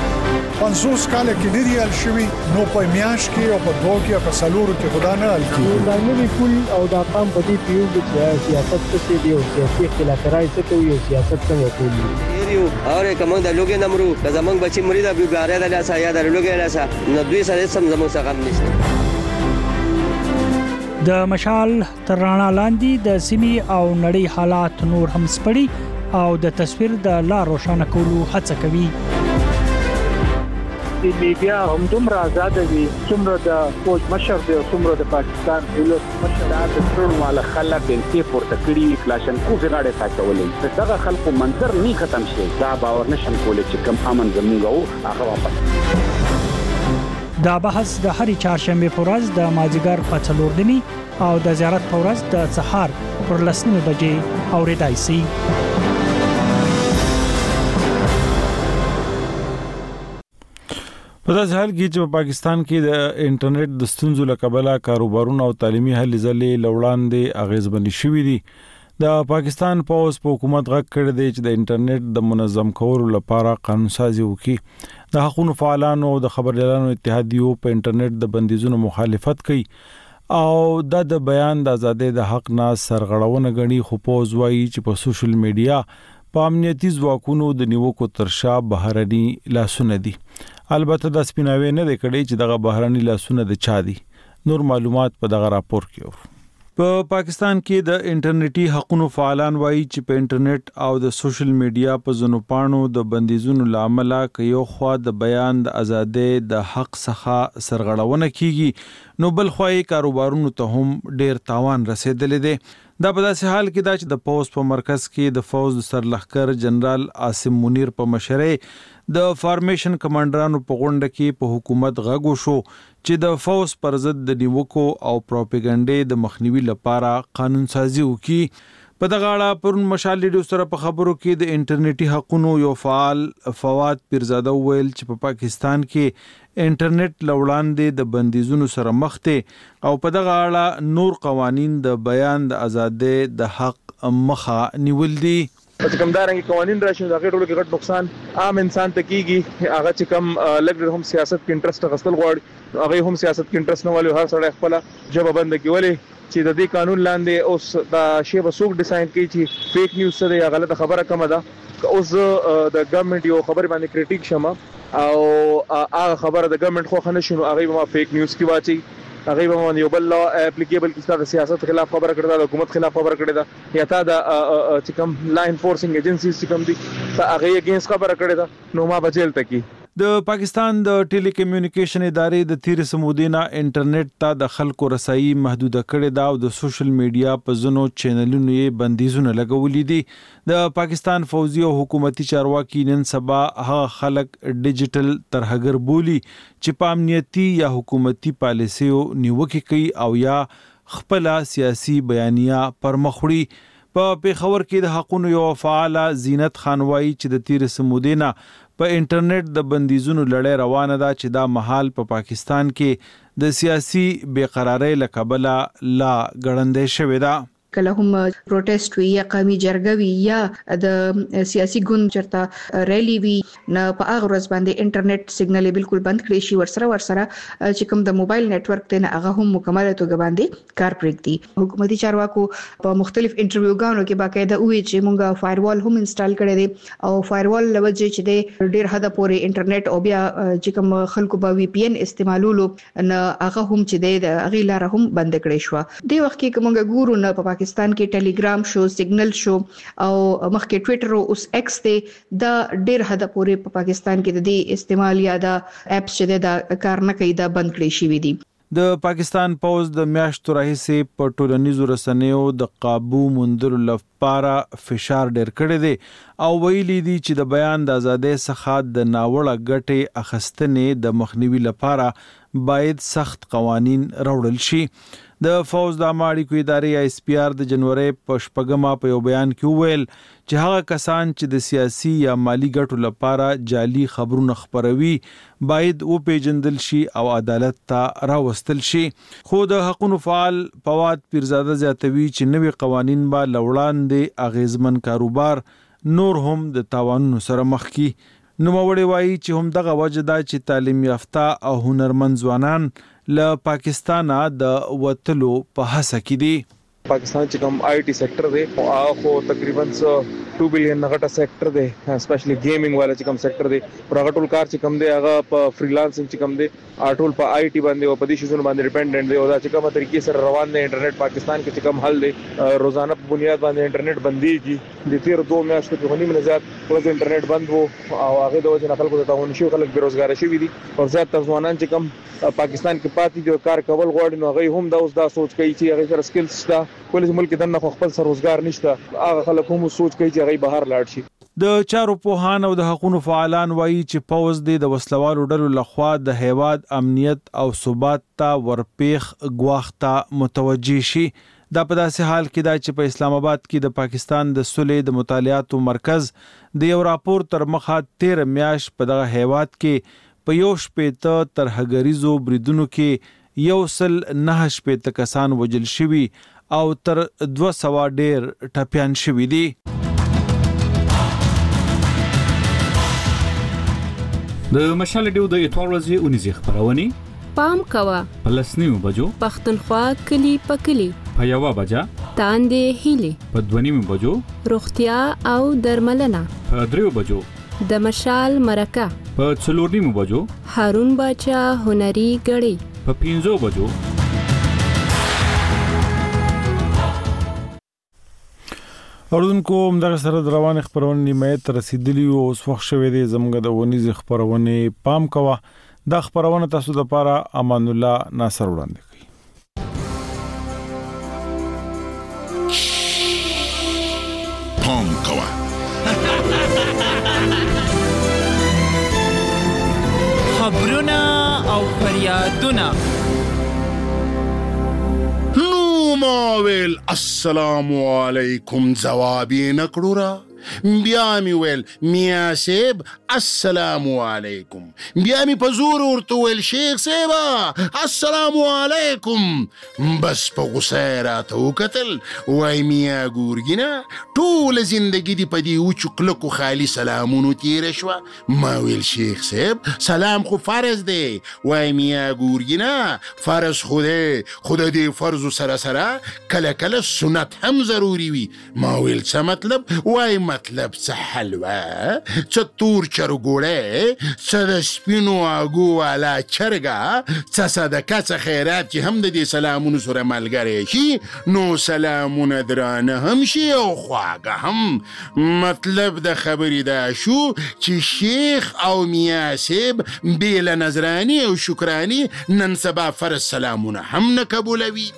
پنځوس کال کې ډیر یال شوی نو په میاش کې او په دوه کې په سلورو کې خدا نه ال کې دا نوی پول او دا قام په دې پیو چې سیاست څه دی او سیاسي اختلافات څه کوي او سیاست څنګه کوي یو اور کوم د لوګي نمرو د زمنګ بچی مرید ابو غاره د لاسه یا د لوګي لاسه نو دوی سره سم زمو څخه غم نشته. د مشال ترڼا لاندې د سیمې او نړۍ حالات نور هم سپړي او د تصویر د لا روښانه کولو هڅه کوي. د میډیا هم دومره آزاد دي څومره د فوج مشر دی او څومره د پاکستان دولت مشر د ټول مال خلک بنتي پورته کړی کلاشن کو زغاړه تاکولې دغه خلکو منظر نه ختم شي دا باور نشم کولای چې کم امن زموږ او هغه واپس. دا بحث د هرې چهارشنبه په ورځ د مازیګر په څلور نیمې او د زیارت په ورځ د سهار پر لس نیمې بجې اورېدای شي. په داسې حال کې چې په پاکستان کې د انټرنیټ د ستونزو له کبله کاروبارونه او تعلیمي هلې ځلې له وړاندې اغېزمنې شوي دي. د پاکستان پوځ په حکومت غږ کړی دی چې د انټرنیټ د منظم کولو لپاره قانونسازي وکړي. د حقوقو فعالانو او د خبريالانو اتحادیو په انټرنیټ د بندیزونو مخالفت کوي او دا د بیان د ازادۍ د حق نه سرغړونه غني. خو پوځ وایي چې په سوشل میډیا په امنیتي ځواکونو د نیوکو تر شا بهرني لاسونه دي. البته د سپیناوي نه د کړي چې دغه بهرني لاسونه د چا دي. نور معلومات په دغه راپور کې ور په پاکستان کې د انټرنیټي حقوقو فعالان وایي چې په انټرنیټ او د سوشل میډیا په ځینو پاڼو د بندیزونو لامل کې یو خوا د بیان د ازادۍ د حق څخه سرغړونه کیږي نو بل خوا یې کاروبارونو ته هم ډیر تاوان رسیدلی دی. دا په داسې حال کې دا چې د پوز په مرکز کې د فوز سرلښکر جنرال عاصم منیر په مشرۍ د فارمیشن کمانډرانو په غونډه کې په حکومت غږ وشو چې د فوز پر ضد د نیوکو او پروپاګاندا د مخنیوي لپاره قانون سازي وکړي. په دغه اړه پرون مشال ریډیو سره په خبرو کې د انټرنیټي حقوقو یو فعال فواد پیرزاده ویل چې په پاکستان کې انټرنیټ لوړاندې د بندیزونو سره مخ دي او په دغه اړه نور قوانین د بیان د ازادۍ د حق مخه نیول دي. چې کوم دارنګ قوانین راشي دا غټ ټولو کې غټ نقصان عام انسان ته کیږي. هغه چې کوم لګ هم سیاست کې انټرست غسل غواړي هغه هم سیاست کې انټرست نه ولې هر سړی خپل جواب بند کیولې چې د دې قانون لاندې اوس دا شی به څوک ډیساین کوي چې فیک نیوز څه دی غلطه خبره کومه ده. اوس د ګورنمنت یو خبر باندې کریټیک شمه او هغه خبره د ګورنمنت خو خنه شنو هغه به ما فیک نیوز کی واچي هغه به ما یو بل لا اپلیکیبل کیسه د سیاست خلاف خبره کړه د حکومت خلاف خبره کړه دا یا تا د چې کوم لا انفورسینګ ایجنسیز چې کوم دي هغه اگینست خبره کړه دا نو ما بچل تکي. د پاکستان د ټیلی کمیونیکیشن ادارې د تیر سمودینا انټرنیټ ته د خلکو رسایي محدوده کړې ده او د سوشل میډیا په ځینو چینلونو یې بندیزونه لګولې دي. د پاکستان فوزي او حکومتي چارواکي نن سبا هغه خلک ډیجیټل ترهګر بولی چې په امنیتي یا حکومتي پالیسیو نیوکه کوي او یا خپل سیاسي بیانیه پر مخ وړي. په پیښور کې د حقوقو یو فعال زینت خان وایي چې د تیر سمودینا په انټرنیټ د بندیزونو لړۍ روانه ده چې دا مهال په پاکستان کې د سیاسي بیقراری له کبله لا ګړندې شوې ده. کله هم پروټیسټ وی یا قومي جرګه وی یا د سیاسي ګوند چرته ریلی وی نه په هغه ورځ باندې انټرنیټ سیګنال بالکل بند کړی شي ورسره ورسره چې کوم د موبایل نتورک ته نه هغه هم مکمل توګه باندې کار پرېږدي. حکومتي چارواکو په مختلف انټرویوګانو کې باقاعده وی چې مونږه فایروال هم انسټال کړی دی او فایروال لوجه چې د ډیر حد پورې انټرنیټ او بیا چې کوم خلکو به وی پی ان استعمالولو نه هغه هم چې د هغه لار هم بند کړی شو. د وخت کې کومه ګورو نه په پاکستان کې ټیلیګرام شو سیګنل شو او مخکې ټوئیټر او اوس ایکس ته دا ډیر حد پورې په پاکستان کې د دې استعمال یا د اپس چې د کار نه کوي دا بند کړی شوی دي. د پاکستان پوز د میاشتو راهیسې په ټولنیزو رسنیو د قابو موندلو لپاره فشار ډیر کړی دی او ویلي دي چې د بیان د ازادۍ څخه د ناوړه ګټې اخیستنې د مخنیوي لپاره باید سخت قوانین راوړل شي. د فوز د اماړي کو ادارې ایس پی آر د جنوري په شپږمه په یو بیان کې ویل چې هغه کسان چې د سیاسي یا مالی ګټو لپاره جعلي خبرونه خپروي باید او پیژندل شي او عدالت ته راوستل شي. خو د حقوقو فعال فواد پیرزاده زیاتوي چې نوي قوانین به لوړاندې اغیزمن کاروبار نور هم د تاوانونو سره مخ کی. نو موړي وایي چې هم دغه وجه دا چې تعلیم یافته او هنرمند ځوانان له پاکستانه د وتلو په هڅه کې دي. پاکستان چې کوم آی ټي سېکټر دی او خو تقریبا two بلین غټه سېکټر دی اسپیشلی گیمینګ والا چې کوم سېکټر دی پر هغه ټول کار چې کوم دی هغه په فریلانسینګ چې کوم دی ټول په آی ټي باندې او په دې شیزونو باندې ډیپندنت دی او دا چې کومه طریقې سره روان دی انټرنیټ پاکستان کې چې کوم حل دی روزانه په بنیاد باندې انټرنیټ بنديږي. د تیر دوه میاشتو کې غنی منځات ورځ انټرنیټ بند وو او هغه د وجه نه خلکو ته تاوان شو خلک بیروزګار شوي دي او زیات تر ځوانان چې کوم پاکستان کې پاتې دي کار کول غواړي نو هغه هم دا اوس دا سوچ کوي چې هغه سره سکلز شته کولای ملک دنه خپل سر روزګار نشته هغه خلک هم سوچ کوي چې هغه بهر لاړ شي. د چارو پوهان او د حقوقو فعالان وایي چې پوز د وسلوالو ډلو لخوا د هیواد امنیت او ثبات ته ورپیخ غواخته متوجي شي. دا په داسې حال کې دا چې په اسلام آباد کې د پاکستان د صلح د مطالعاتو مرکز د یو راپور تر مخه تیر میاش په دغه هیواد کې په یو شپېته ترهګریزو بریدونو کې یو سل نه شپېته کسان وژل شوي او تر دوه سوه ډیر ټپیان شوي دي. د مشال ډیو د اتوار ورځې اونیزه خبرونه پام کوه په لسنیو بجو پښتونخوا کلی پکلی په یو بجا تاندې هیلي په دونیمو بجو روغتیا او درملنه په دریو بجو د مشال مرکه په څلورنیمو بجو هارون باچا هنري غړي په پنځو بجو اوردونکو همدغه سره د روان خبرونه نیمه ته رسیدلی او اوس وخت شوی دی زموږ د ونیز خبرونه پام کوه دا خبرونه تاسو د لپاره امان الله ناصر وړاندې کوي. پام کوه خبرونه او فریادونه نو ماویل السلام علیکم جوابی نکړو را بیا می ویل میا صاحب السلام علیکم بیا می په زور ورته ویل شیخ صاحب السلام علیکم بس په غوسه راته وکتل وای میا ګورګینا ټول زندگی دی په دی اوچ کلکو خالی سلامونو تیر شو ما ویل شیخ صاحب سلام خو فرض دی وای میا ګورګینا فرض خو دی خود دی فرض سره سره کله کله سنت هم ضروری وي ما ویل څه مطلب وای مطلب څه حلوه څه تور چرګوړی څه د سپینو اګو والا چرګه څه صدقه څه خیرات چې هم د دې سلامونو سره ملګری شي نو سلامونه درانه هم شي او خواږه هم مطلب د خبرې دا شو چې شیخ او میا صاحب بې له نظراني او شکراني نن سبا فرض سلامونه هم نه قبولوي.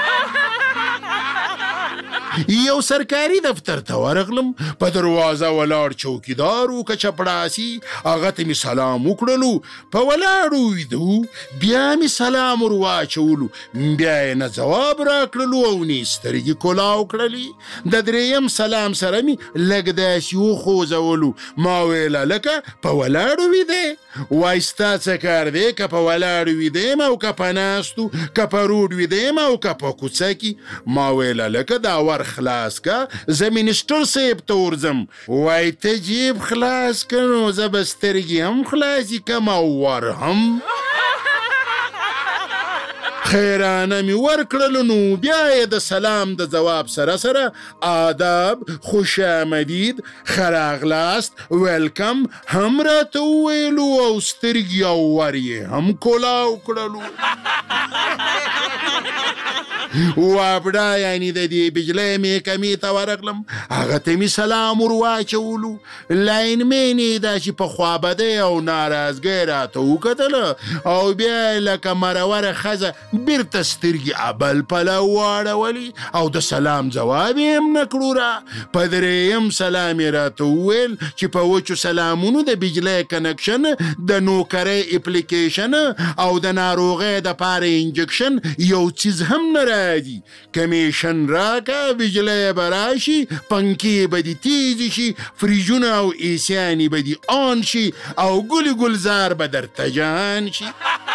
یو سرکاري دفتر ته ورغلم په دروازه ولاړ چوکیدار و که چپړاسي هغه ته مې سلام وکړلو په ولاړو ویدو بیا مې سلام ور واچولو بیا یې نه ځواب راکړلو او نه یې سترګې کولاو کړلې د درېیم سلام سره مې لږ داسې وخوځولو ما ویل هلکه په ولاړو ویدې وایي ستا څه کار دی که په ولاړو ویده یم او که په ناستو که په روډ ویده یم او که په کوڅه کې ما ویل هلکه دا ور خلاص کا زه منسټر صاحب ته ورځم وای ته جیب خلاص که نو زه به سترګې هم خلاصې کم او ور هم خیرانه می ورکړلو نو بیا یې د سلام د جواب سره سره آداب خوش آمدید ښه راغلاست ویلکم هم راته وویلو او سترګې او ور یې هم کولاو کړلو. وابډا یعنی د دې بجلی محکمې ته ورغلم هغه ته مې سلام ور واچولو لاین مین یې دا چې په خوابدۍ او ناراضګۍ راته وکتله او بیا یې لکه مروره ښځه بیرته سترګې ابل پلو واړولې او د سلام جواب یې هم نه کړو را په درېیم سلام یې راته وویل چې په وچو سلامونو د بجلی کنکشن د نوکرۍ اپلیکیشن او د ناروغۍ دپاره انجکشن یو څیز هم نه راځي کمیشن راکه بجلی به راشي پنکې به دې تیزې شي فریجونه او ایسیانې به دې آن شي او ګلې ګلزار به درته جهان شي.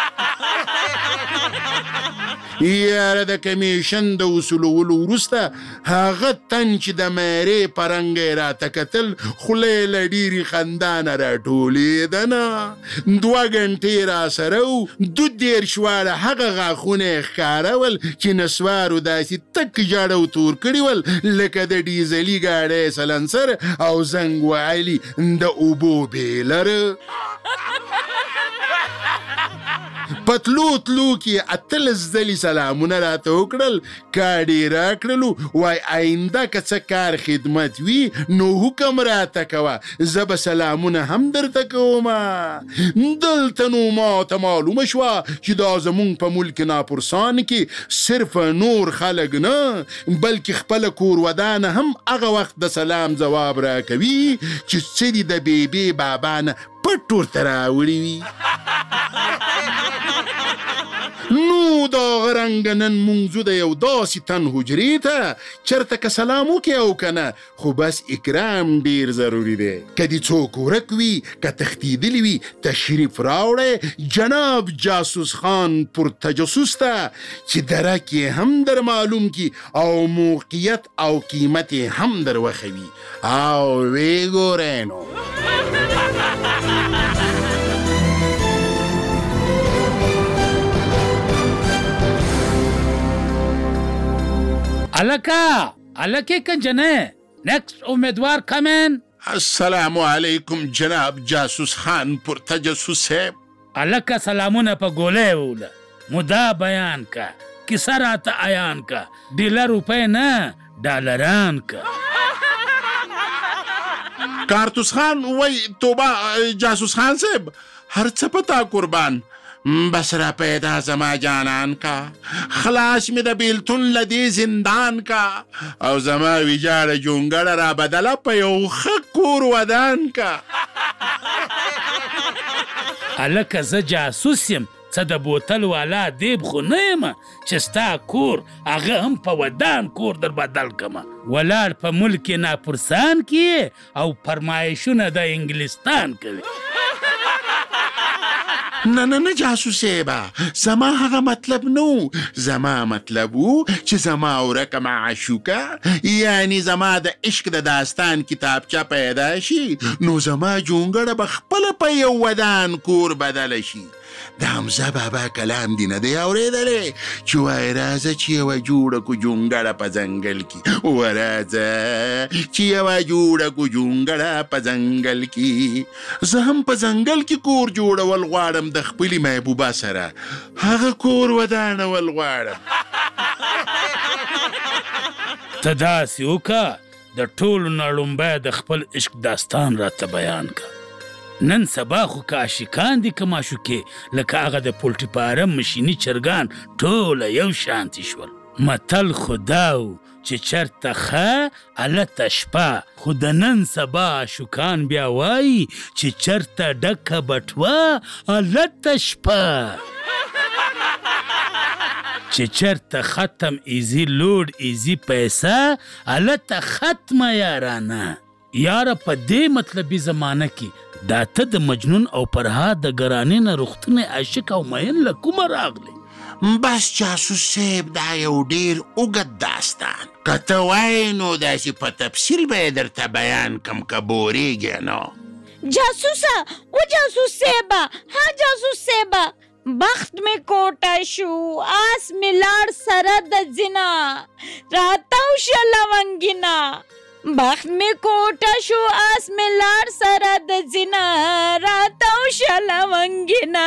یاره د کمیشن د وصولولو وروسته هغه تن چې د میرې په رنګ راته کتل خوله یې له ډېرې خندانه راټولېده نه دوه ګنټې راسره و دو دېرش واړه هغه غاښونه یې ښکارول چې نسوارو داسې تک جاړه و تور کړي ول لکه د ډیزلي ګاډۍ سلنسر او زنګ وهلي د اوبو بیلر. پتلو تلو کې اتلس ځلې سلامونه راته وکړل کارډ یې راکړلو وای آینده که څه کار خدمت وي نو حکم راته کوه زه به سلامونه هم درته کومه. دلته نو ماته معلومه شوه چې دا زمونږ په ملک ناپرسان کې صرف نور خلک نه بلکې خپله کورودانه هم هغه وخت د سلام جواب راکوي چې څه دي د بیبي بابا نه پټ ورته راوړي وي. نو دا غرنګ نن مونږ د یو داسې تن حجرې ته چېرته که سلام وکړي او که نه خو بس اکرام ډېر ضروري دی. که دې څوک ورک وي که تښتېدلي وي تشریف راوړی جناب جاسوس خان پر تجسس ته چې درک یې هم در معلوم کی او موقعیت او قیمت یې هم در وښوي او ویې ګورئ نو. الکا الکه کنجنه نیکست امیدوار کمن. السلام علیکم جناب جاسوس خان پر تجسس صاحب. الکا سلامونه په ګوله وله مدا بیان کا کیسه راته عیان کا ډالر روپے نه ډالران کا. کارتوس خان وای توبه جاسوس خان صاحب هر څه پتا قربان بس را پیدا زما جانان کا خلاص می د بیلتون لدی زندان کا او زما ویجاړه جونګړه را بدله په یو ښه کور ودان کا. هلکه زه جاسوس یم څه د بوتل والا دیب خو نه یم چې ستا کور هغه هم په ودان کور در بدل کمه. ولاړ په ملک ناپرسان کې او فرمایشونه د انګلستان کوي. نه نه نه جاسوس صاحبه زما هغه مطلب نو، زما مطلب و چې زما ورکه معشوقه یعنی زما د عشق د داستان کتابچه پیدا شي نو زما جونګړه به خپله په یو ودان کور بدله شي. د حمزه بابا کلام دی نه دی اورېدلی چې وایي راځه چې یوه جوړه کو جونګړه په ځنګل کې وراځه چې یوه جوړه کو جونګړه په ځنګل کې. زه هم په ځنګل کې کور جوړول غواړم د خپلې محبوبه سره هغه کور ودانول غواړم. ته داسې وکړه د ټولو نه لومبی د خپل عشق داستان راته بیان که. نن سبا خو که عاشقان دي که معشوقې لکه هغه د پولټي پارم مشیني چرګان ټوله یو شانتي شول. متل خو دا و چې چرته ښه هلته شپه، خو د نن سبا عاشقان بیا وایي چې چرته ډکه بټوه هلته شپه. چې چرته ختم ایزي لوډ ایزي پیسه هلته ختمه یارانه. یاره په دې مطلبي زمانه کې دا ته د مجنون او فرهاد د ګرانې نه روغتون عاشق او مین له کومه راغلی؟ بس جاسوس صاحب دا یو ډېر اوږد داستان که ته وایې نو داسې په تفصیل به یې درته بیان کم که بورېږې نو. جاسوسه و جاسوس صاحبه ها جاسوس صاحبه بخت میں کوټه شو آس می لاړ سره د ځینه راتاو شه لونګینه. بخت می کوټه شو آس می لاړ سره د ځینه راتاو شه لونګینه.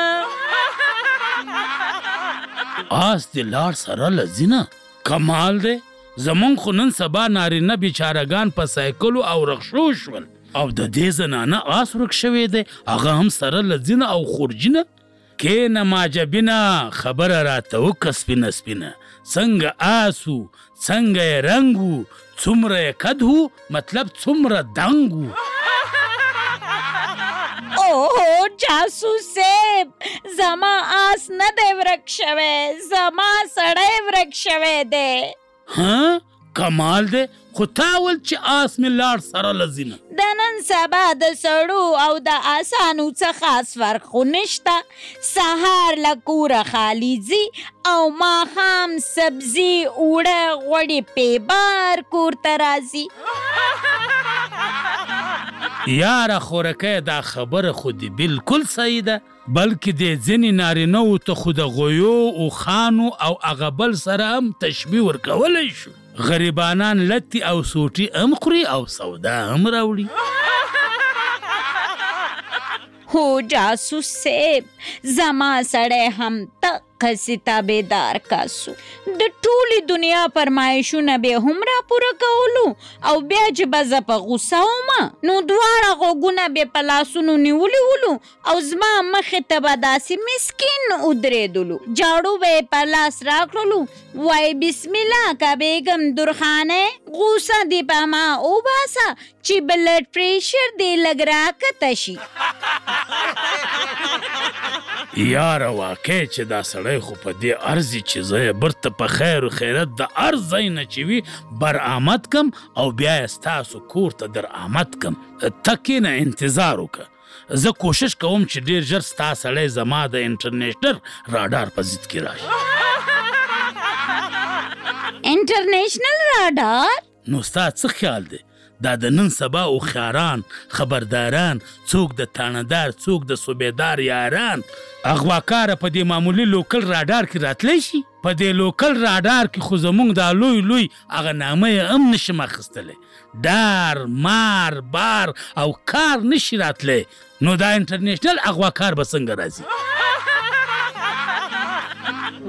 آس دې لاړ سره له ځینه کمال دی. زمونږ خو نن سبا نارینه بیچارهګان په سایکلو او رخشو شول او د دې زنانه آس ورک شوی دی هغه هم سره له ځینه او خورجینه. کینه ماجبینه خبره راته وکړه سپینه سپینه څنګه آسو څنګه یې رنګ و څومره یې قد و مطلب څومره دنګ و. اوه جاسوس صاحب زما آس نه دی ورک شوی زما سړی ورک شوی دی. ها کمال دی خو تا ول چې آس مې لاړ سره له ځینه. د نن سبا د سړو او د آسانو څه خاص فرق خو نشته. سهار له کوره خالي ځي او ماښام سبزي اوړه غوړي پیبار کور ته راځي. یاره خورکه دا خبره خو دی بالکل صحیح ده بلکې د ځینې نارینهو ته خو د غویو او خانو او هغه بل سره هم تشبیه ورکولی شو. غریبانان لتی او سوټي هم خوري او سودا هم راوړي. هو جاسوس صاحب زما سړی هم دقسې تابعدار کاسو د ټولې دنیا فرمایشونه به هم را پوره کولو او بیا چې به زه په غوسه ومه نو دواړه غوږونه به په لاسونو نیولي ولو او زما مخې ته به داسې مسکین ودرېدلو جاړو به یې په لاس راکړلو وای بسم الله که بیګم درخانه غوسه دې په ما وباسه چې بلډ پریشر دې لږ راکته شي. یاره واقع چې دا سړی خو په دې ارزي چې زه یې برته په خیر و خیرت د هر ځای نه چې وي برآمد کم او بیا یې ستاسو کور ته در آمد کم. ته کښېنه انتظار وکړه زه کوشش کوم چې ډېر ژر ستا سړی زما د انټرنیشنل راډار په ضد کې راشي. انټرنیشنل راډار؟ نو ستا څه خیال دی دا د نن سبا هوښیاران خبرداران څوک د تانهدار څوک د صوبېدار یاران اغواکاره په دې معمولي لوکل راډار کې راتلی شي؟ په دې لوکل راډار کې خو زمونږ دا لوی لوی هغه نامه یې هم نشم اخیستلی ډار مار بار او کار نشي راتلی نو دا انټرنیشنل اغواکار به څنګه راځي؟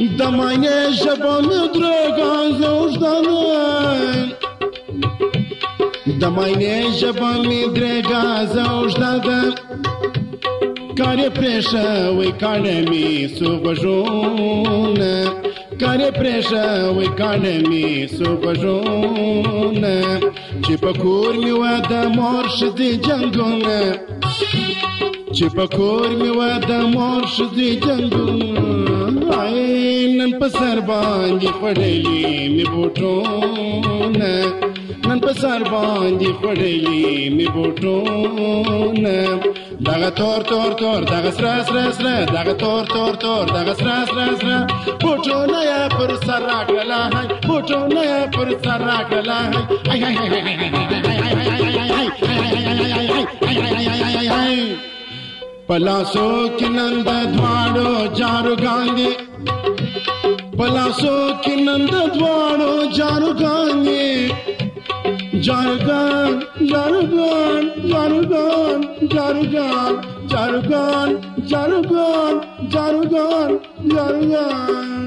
دمایه ژبه مې درګه زوژدانه دمایه ژبه مې درګه زوژدانه کارې پرېښه وای کاڼه مې څو بژونه کارې پرېښه وای کاڼه مې څو بژونه چې په کور مې وه د مور ښځې جنګونه چې په کور مې وه د مور ښځې جنګونه وای نن په سر باندې خوړلي مې بوټونه نن په سر باندې خوړلي مې بوټونه دغه تور تور تور دغه سره سره سره دغه تور تور تور دغه سره سره سره بوټونه یې پر سر راکړله هی بوټونه یې پر سر راکړله هی هی هی هی هی پلاسو کې نن د دواړو جاروګان دي پلاسو کې نن د دواړو جاروګان دي جاروگان جاروگان جاروگان جاروگان جاروگان جاروگان جاروگان جاروگان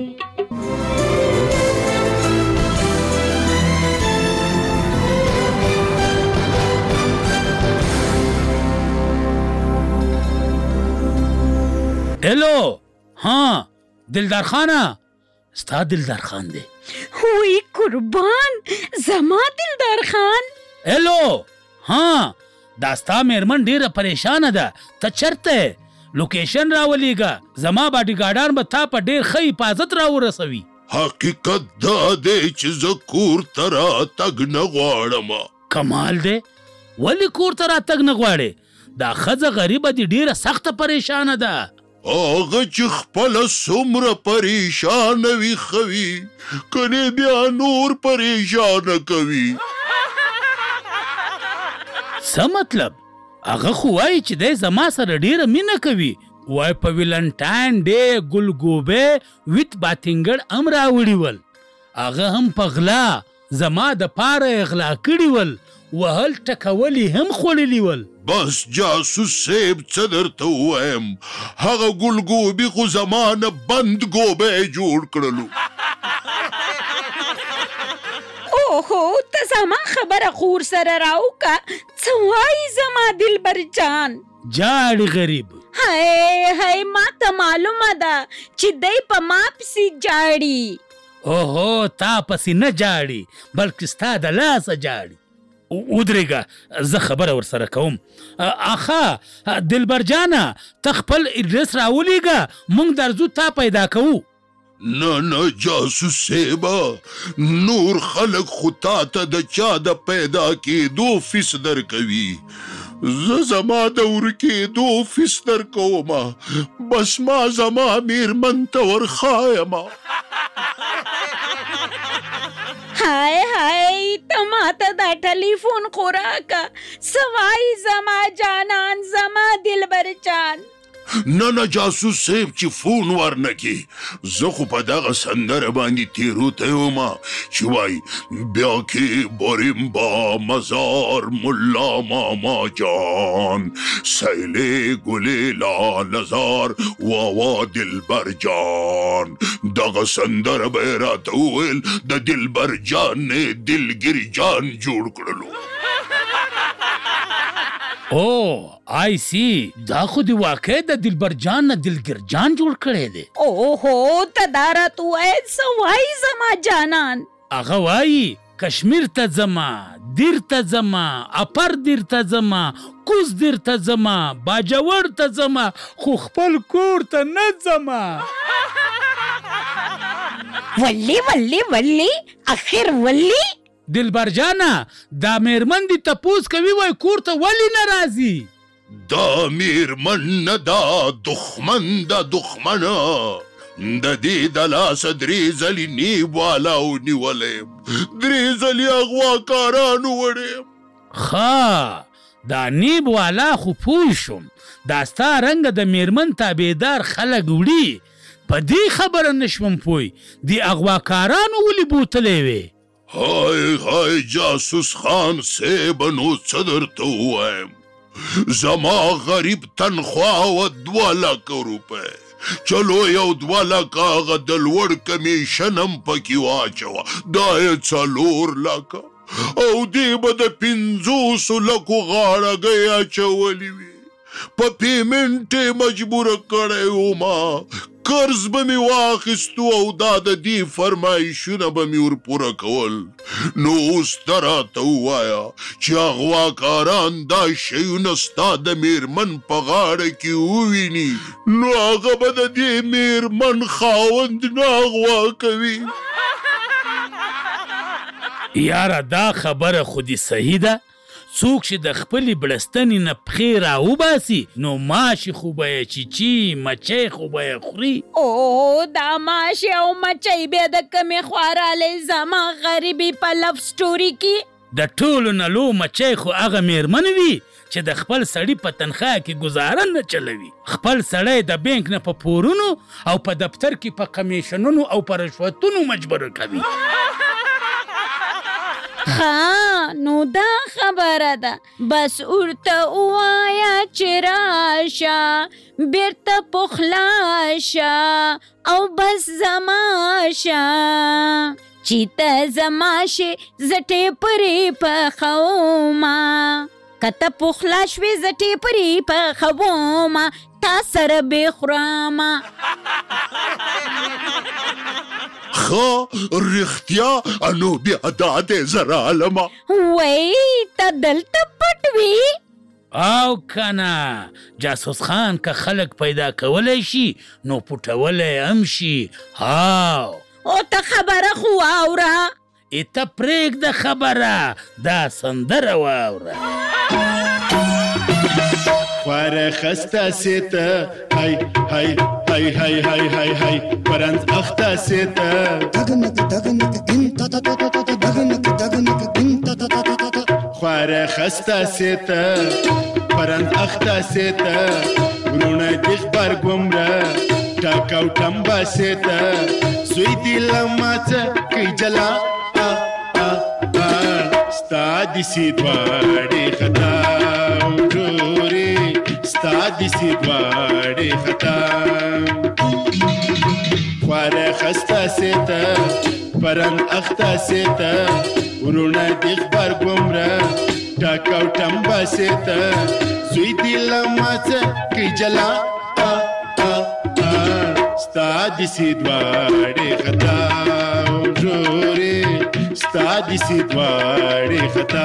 हेलो हाँ दिलदार खाना स्था दिलदार खान दे हुई कुर्बान जमा दिलदार खान हेलो हाँ दास्ता मेरमन ډیره پریشان ده ته چرته لوکیشن راولېګه زما باډي ګارډان به تا په ډیر ښه حفاظت راورسوي حقیقت دا دی چې زه کور ته راتګ نه غواړم کمال دی ولې کور ته راتګ نه غواړې دا ښځه غریبه دي ډیره سخته پریشانه ده هغه چې خپله څومره پریشانه وي ښه وي کنې بیا نور پریشانه کوي څه مطلب هغه خو وایي چې دی زما سره ډیره مینه کوي وای په ویلنټاین ډے ګلګوبې ویت باتینګړ هم راوړي ول هغه هم په غلا زما د پاره اغلا کړي ول وهل ټکولي هم خوړلي ول بس جاسوس صاحب څه درته ووایم هغه ګلګوبي خو زمانه بند ګوبې جوړ کړلو اوهو ته زما خبره خور سره راوکه څه وایي زما دلبر جان جاړي غریب هی هی ما ته معلومه ده چې دی په ما پسې جاړي اوهو تا پسې نه جاړي بلکې ستا د لاسه جاړي ودرېږه زه خبره ورسره کوم آخا دلبر جانه ته خپل اډرس راولېږه موږ درځو تا پیدا کوو نه نه جاسوس صاحبه نور خلک خو تا ته د چا د پیدا کېدو فیس درکوي زه زما د ورکېدو فیس درکومه بس ما زما میرمن ته ورښایمه هاي هاي ته ماته دا ټلیفون خوراکه سوای زما جانان زما دلبر جان نه نه جاسوس صاحب چې فون ورنکې زه خو په دغه سندره باندې تیروتی ومه چې وایي بیا کې بریم با مزار ملا ماما جان سیلې ګلې لا نظار واوا دلبر جان دغه سندره به یې راته وویل د دلبر جان نه دلګیر جان جوړ کړلو او آی سی دا خو دی واقع د دلبر جان نه دلګر جان جوړ کړی دی اوهو ته دا راته ووایه څه وایي زما جانان هغه وایي کشمیر ته ځمه دیر ته ځمه اپر دیر ته ځمه کوز دیر ته ځمه باجوړ ته ځمه خو خپل کور ته نه ځمه ولی ولی ولی اخر ولی دلبر جانا دا میرمن دی تپوس کوي وای کور ته ولی نه راځي دا میرمن نه دا دښمن دا دښمنه د دې د لاسه درې ځلې نیب والا ونیولی درې ځلې اغواکاران وړی ښه دا نیب والا خو پوه شوم دا ستا رنګه د میرمن تابعدار خلک وړي په دې خبره نشوم پوی دی اغواکارانو ولې بوتلی وې های های جاسوس خان صاحب نو څه درته ووایم زما غریب تنخوا وه دوه لکه روپۍ چلو یو دوه لکه هغه د لوړ کمیشن هم پکې واچوه، دا یې څلور لکه، او دې به د پنځوسو لکو غاړګۍ اچولې وي. په پیمنټ یې مجبوره کړی ومه، قرض به مې واخیستو او دا د دې فرمایشونه به مې ورپوره کول. نو اوس ته راته ووایه چې اغواکاران دا شیونه ستا د میرمن په غاړه کې وویني، نو هغه به د دې میرمن خاوند نه اغوا کوي. یاره دا خبره خو دې صحیح ده. څوک چې د خپلې بړستنې نه پښې راوباسي نو ماشي خو به یې چیچي، مچۍ خو به یې خوري. او دا ماشي او مچۍ بیا د کمې خوا رالی زما غریبي په لف سټوري کې؟ د ټولو نه لو مچۍ خو هغه میرمن وي چې د خپل سړي په تنخواه کې ګزاره نه چلوي. خپل سړی د بینک نه په پورونو او په دفتر کې په کمیشنونو او په رشوتونو مجبور کوي. ها نو دا خبره ده، بس ورته ووایه چې راشه بیرته پخلا شه او بس زما شه، چې ته زما شې زه ټیپرې پخومه، که ته پخلا شوې زه ټیپرې پخومه، تا سره بې خورمه. ښه رښتیا نو بیا دا دی زه رالمه. وی ته دلته پټ وي؟ او کنه جاسوس خان که خلک پیدا کولی شي نو پټولی هم شي. هاو او ته خبره خو واوره. ای ته پرېږده خبره، دا سندره واوره. خواره خسته سیته هی هی هی هی هی هی هی پرنز اخته سیته دغنک دغنک دین تا تا تا تا دغنک دغنک دین تا تا تا تا خواره خسته سیته پرنز اخته سیته ورونه دیخ بر گمره ټاکاو ټمبا سیته سوی دی لماڅه کی جلا ستا دیسی دواړې خطا ستا دیسی دواړې خطا خواره خسته سیته پرنګ اخته سیته ورونه دی خبر ګمره ټاکاو ټمبا سیته زوی دی لماڅه کی جلا ستا دیسی دواړې خطا جوړې ستا دیسی دواړې خطا.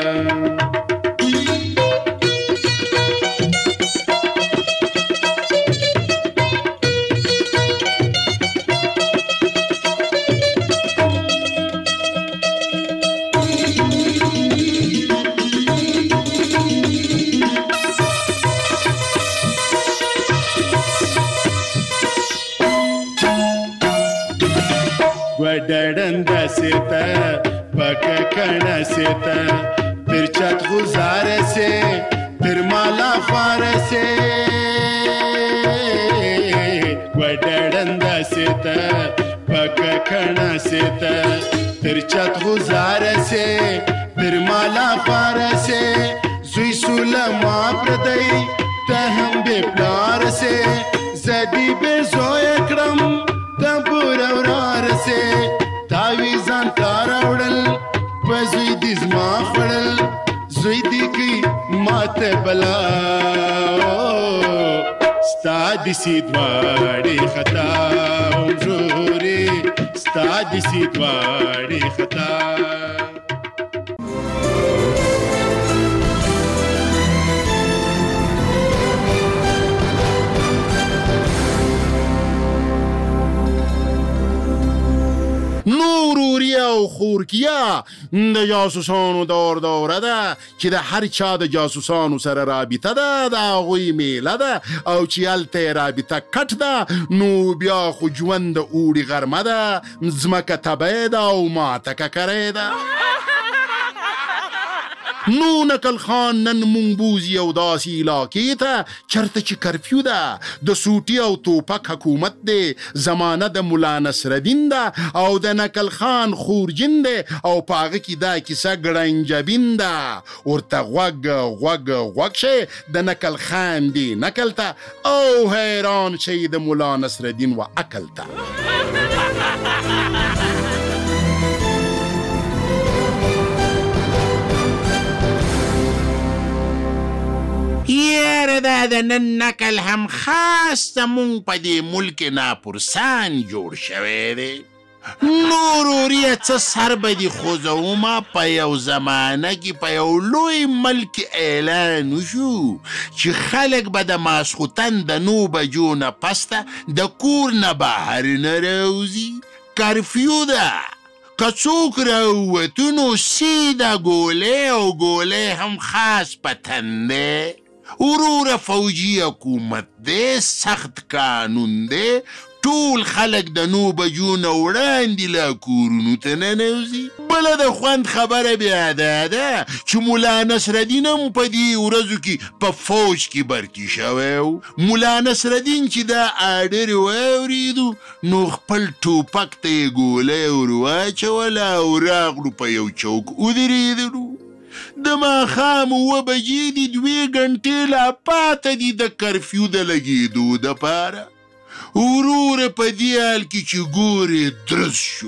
ډډنده سیته پک کڼه سیته تر چت گزاره سے تر مالا خواره سے ډډنده سیته پک کڼه سیته تر چت گزاره سے تر مالا خواره سے زوی سولما پردی ته هم به پلار سے زدی به زوی کړم تبور اورار سے تاوی ځان تاراوړل په زوی دې زما خوړل زوی دې کی ماته بلا ستا دیسی دواړې خطا جوړې ستا دیسی دواړې خطا. نوروریا او خورکیا د جاسوسانو دور دوره ده چې د هر چا د جاسوسانو سره رابطه ده، د هغوی میله ده او چې هلته یې رابطه کټ ده نو بیا خو ژوند د اوړي غرمه ده، ځمکه تبی ده او ماته ککری ده. نو نقل خان نن مونږ بوزي او داسې علاقې ته چرته چې کرفیو ده د سوټي او توپک حکومت دی زمانه د ملا نصرالدین ده او د نقل خان خورجین دی او په هغه کې دا کیسه ګړنجبین ده ورته غوږ غوږ غوږ شي د نقل خان دی نقل ته او حیران شي د ملا نصرالدین و عقل ته یاره دا د نن نقل هم خاص ته مونږ په دې ملک ناپرسان جوړ شوی دی نور وریه څه سر به دې خوځومه په یو زمانه کې په یو لوی ملک اعلان وشو چې خلک به د ماسخوتن د نو بجو نه پسته د کور نه بهر نه راوځي کرفیو ده که څوک راووتو نو سیده ګولۍ او ګولۍ هم خاص پتن دی وروره فوجي حکومت دی سخت قانون دی ټول خلک د نو بجو نه وړاندې لا کورونو ته ننوځي بله د خوند خبره بیا دا ده چې ملا نصرالدین هم په دې ورځو کې په فوج کې برتي شوی و ملا نصرالدین چې دا آډر واورېدو نو خپل ټوپک ته یې ګولۍ ور واچوله او راغلو په یو چوک ودرېدلو د ماښام اوه بجې دي دوې ګنټې لا پاته دي د کرفیو د لګېدو دپاره وروره په دې حال کې چې ګورې درز شو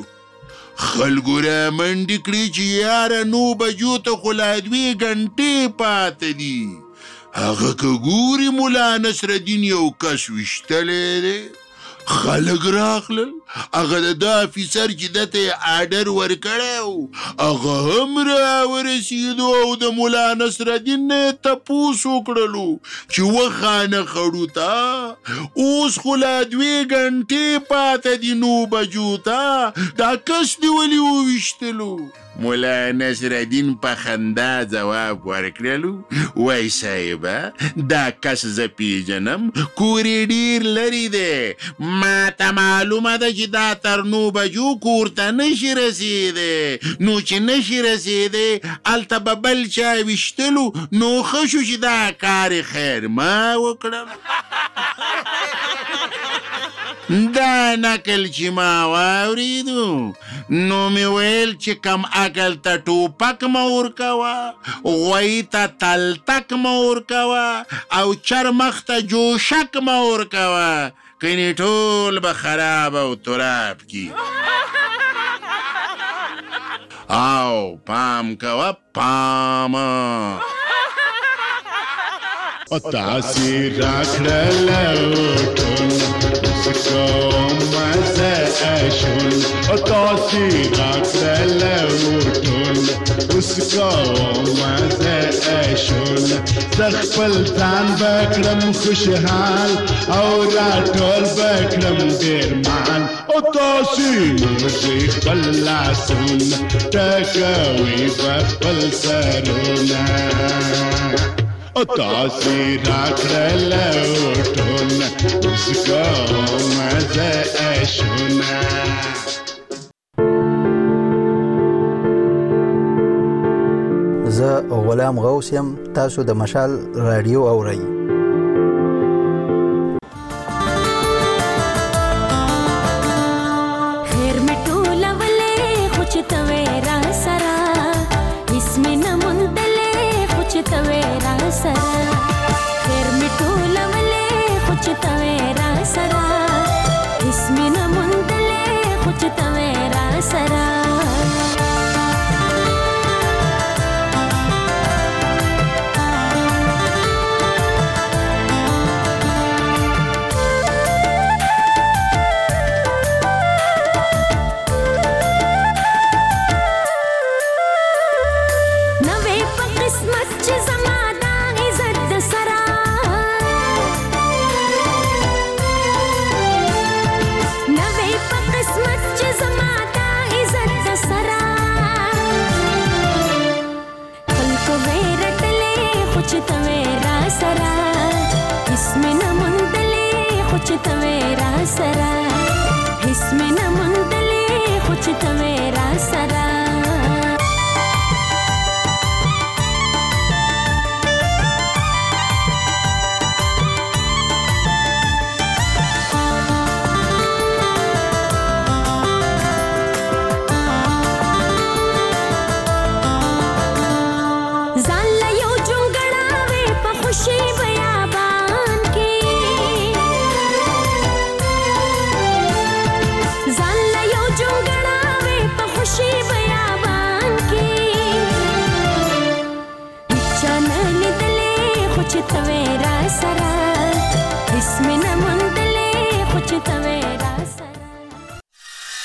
خلکو را منډې کړې چې یاره نو بجو ته خو لا دوې ګنټې پاته دي هغه که ګورې ملا نصرالدین یو کس ویشتلی دی خلک راغلل هغه د ده افیسر چې ده ته یې آډر ورکړی و هغه هم راورسېدو او د ملا نصرالدین نه یې تپوس وکړلو چې وخانه خړو ته اوس خو لا دوې ګنټې پاته دي نو بجو ته دا کس دې ولې وویشتلو ملا نصرالدین په خندا ځواب ورکړلو وای صاحبه دا کس زه پیژنم کور یې ډېر لرې دی ما ته معلومه ده چې دا تر نو بجو کور ته نشي رسېدی نو چې نشي رسېدی هلته به بل چا ویشتلو نو ښه شو چې دا کار خیر ما وکړم دا نقل چې ما واورېدو نو مې ویل چې کم عقل ته ټوپک مه ورکوه غویي ته تلتک مه ورکوه او چرمخ ته جوشک مه ورکوه کنې ټول به خراب او تراب کی او پام کوه پامه او تاثیر راکړل ټول کوم مزه اشون او تاثیر راکړل ټول اوس کوم مزه اشون خپل ځان بکړم خوشحال او راټول بکړم ډېر مان او تاثیر زی خپل لاسون ټکوي خپل سرونه او تاثیر راکړل ټول اوس کوم مزه اشونه زه غلام غوث یم تاسو د مشال رادیو اورئ خیر می ټولولې خو چې ته وې را سره هېڅ مې نه موندلې خو چې ته وې را سره خیر می ټولولې خو چې ته وې را سره هېڅ مې نه موندلې خو چې ته وې را سره سره هیڅ مې نه موندلې خو چې ته مې را سره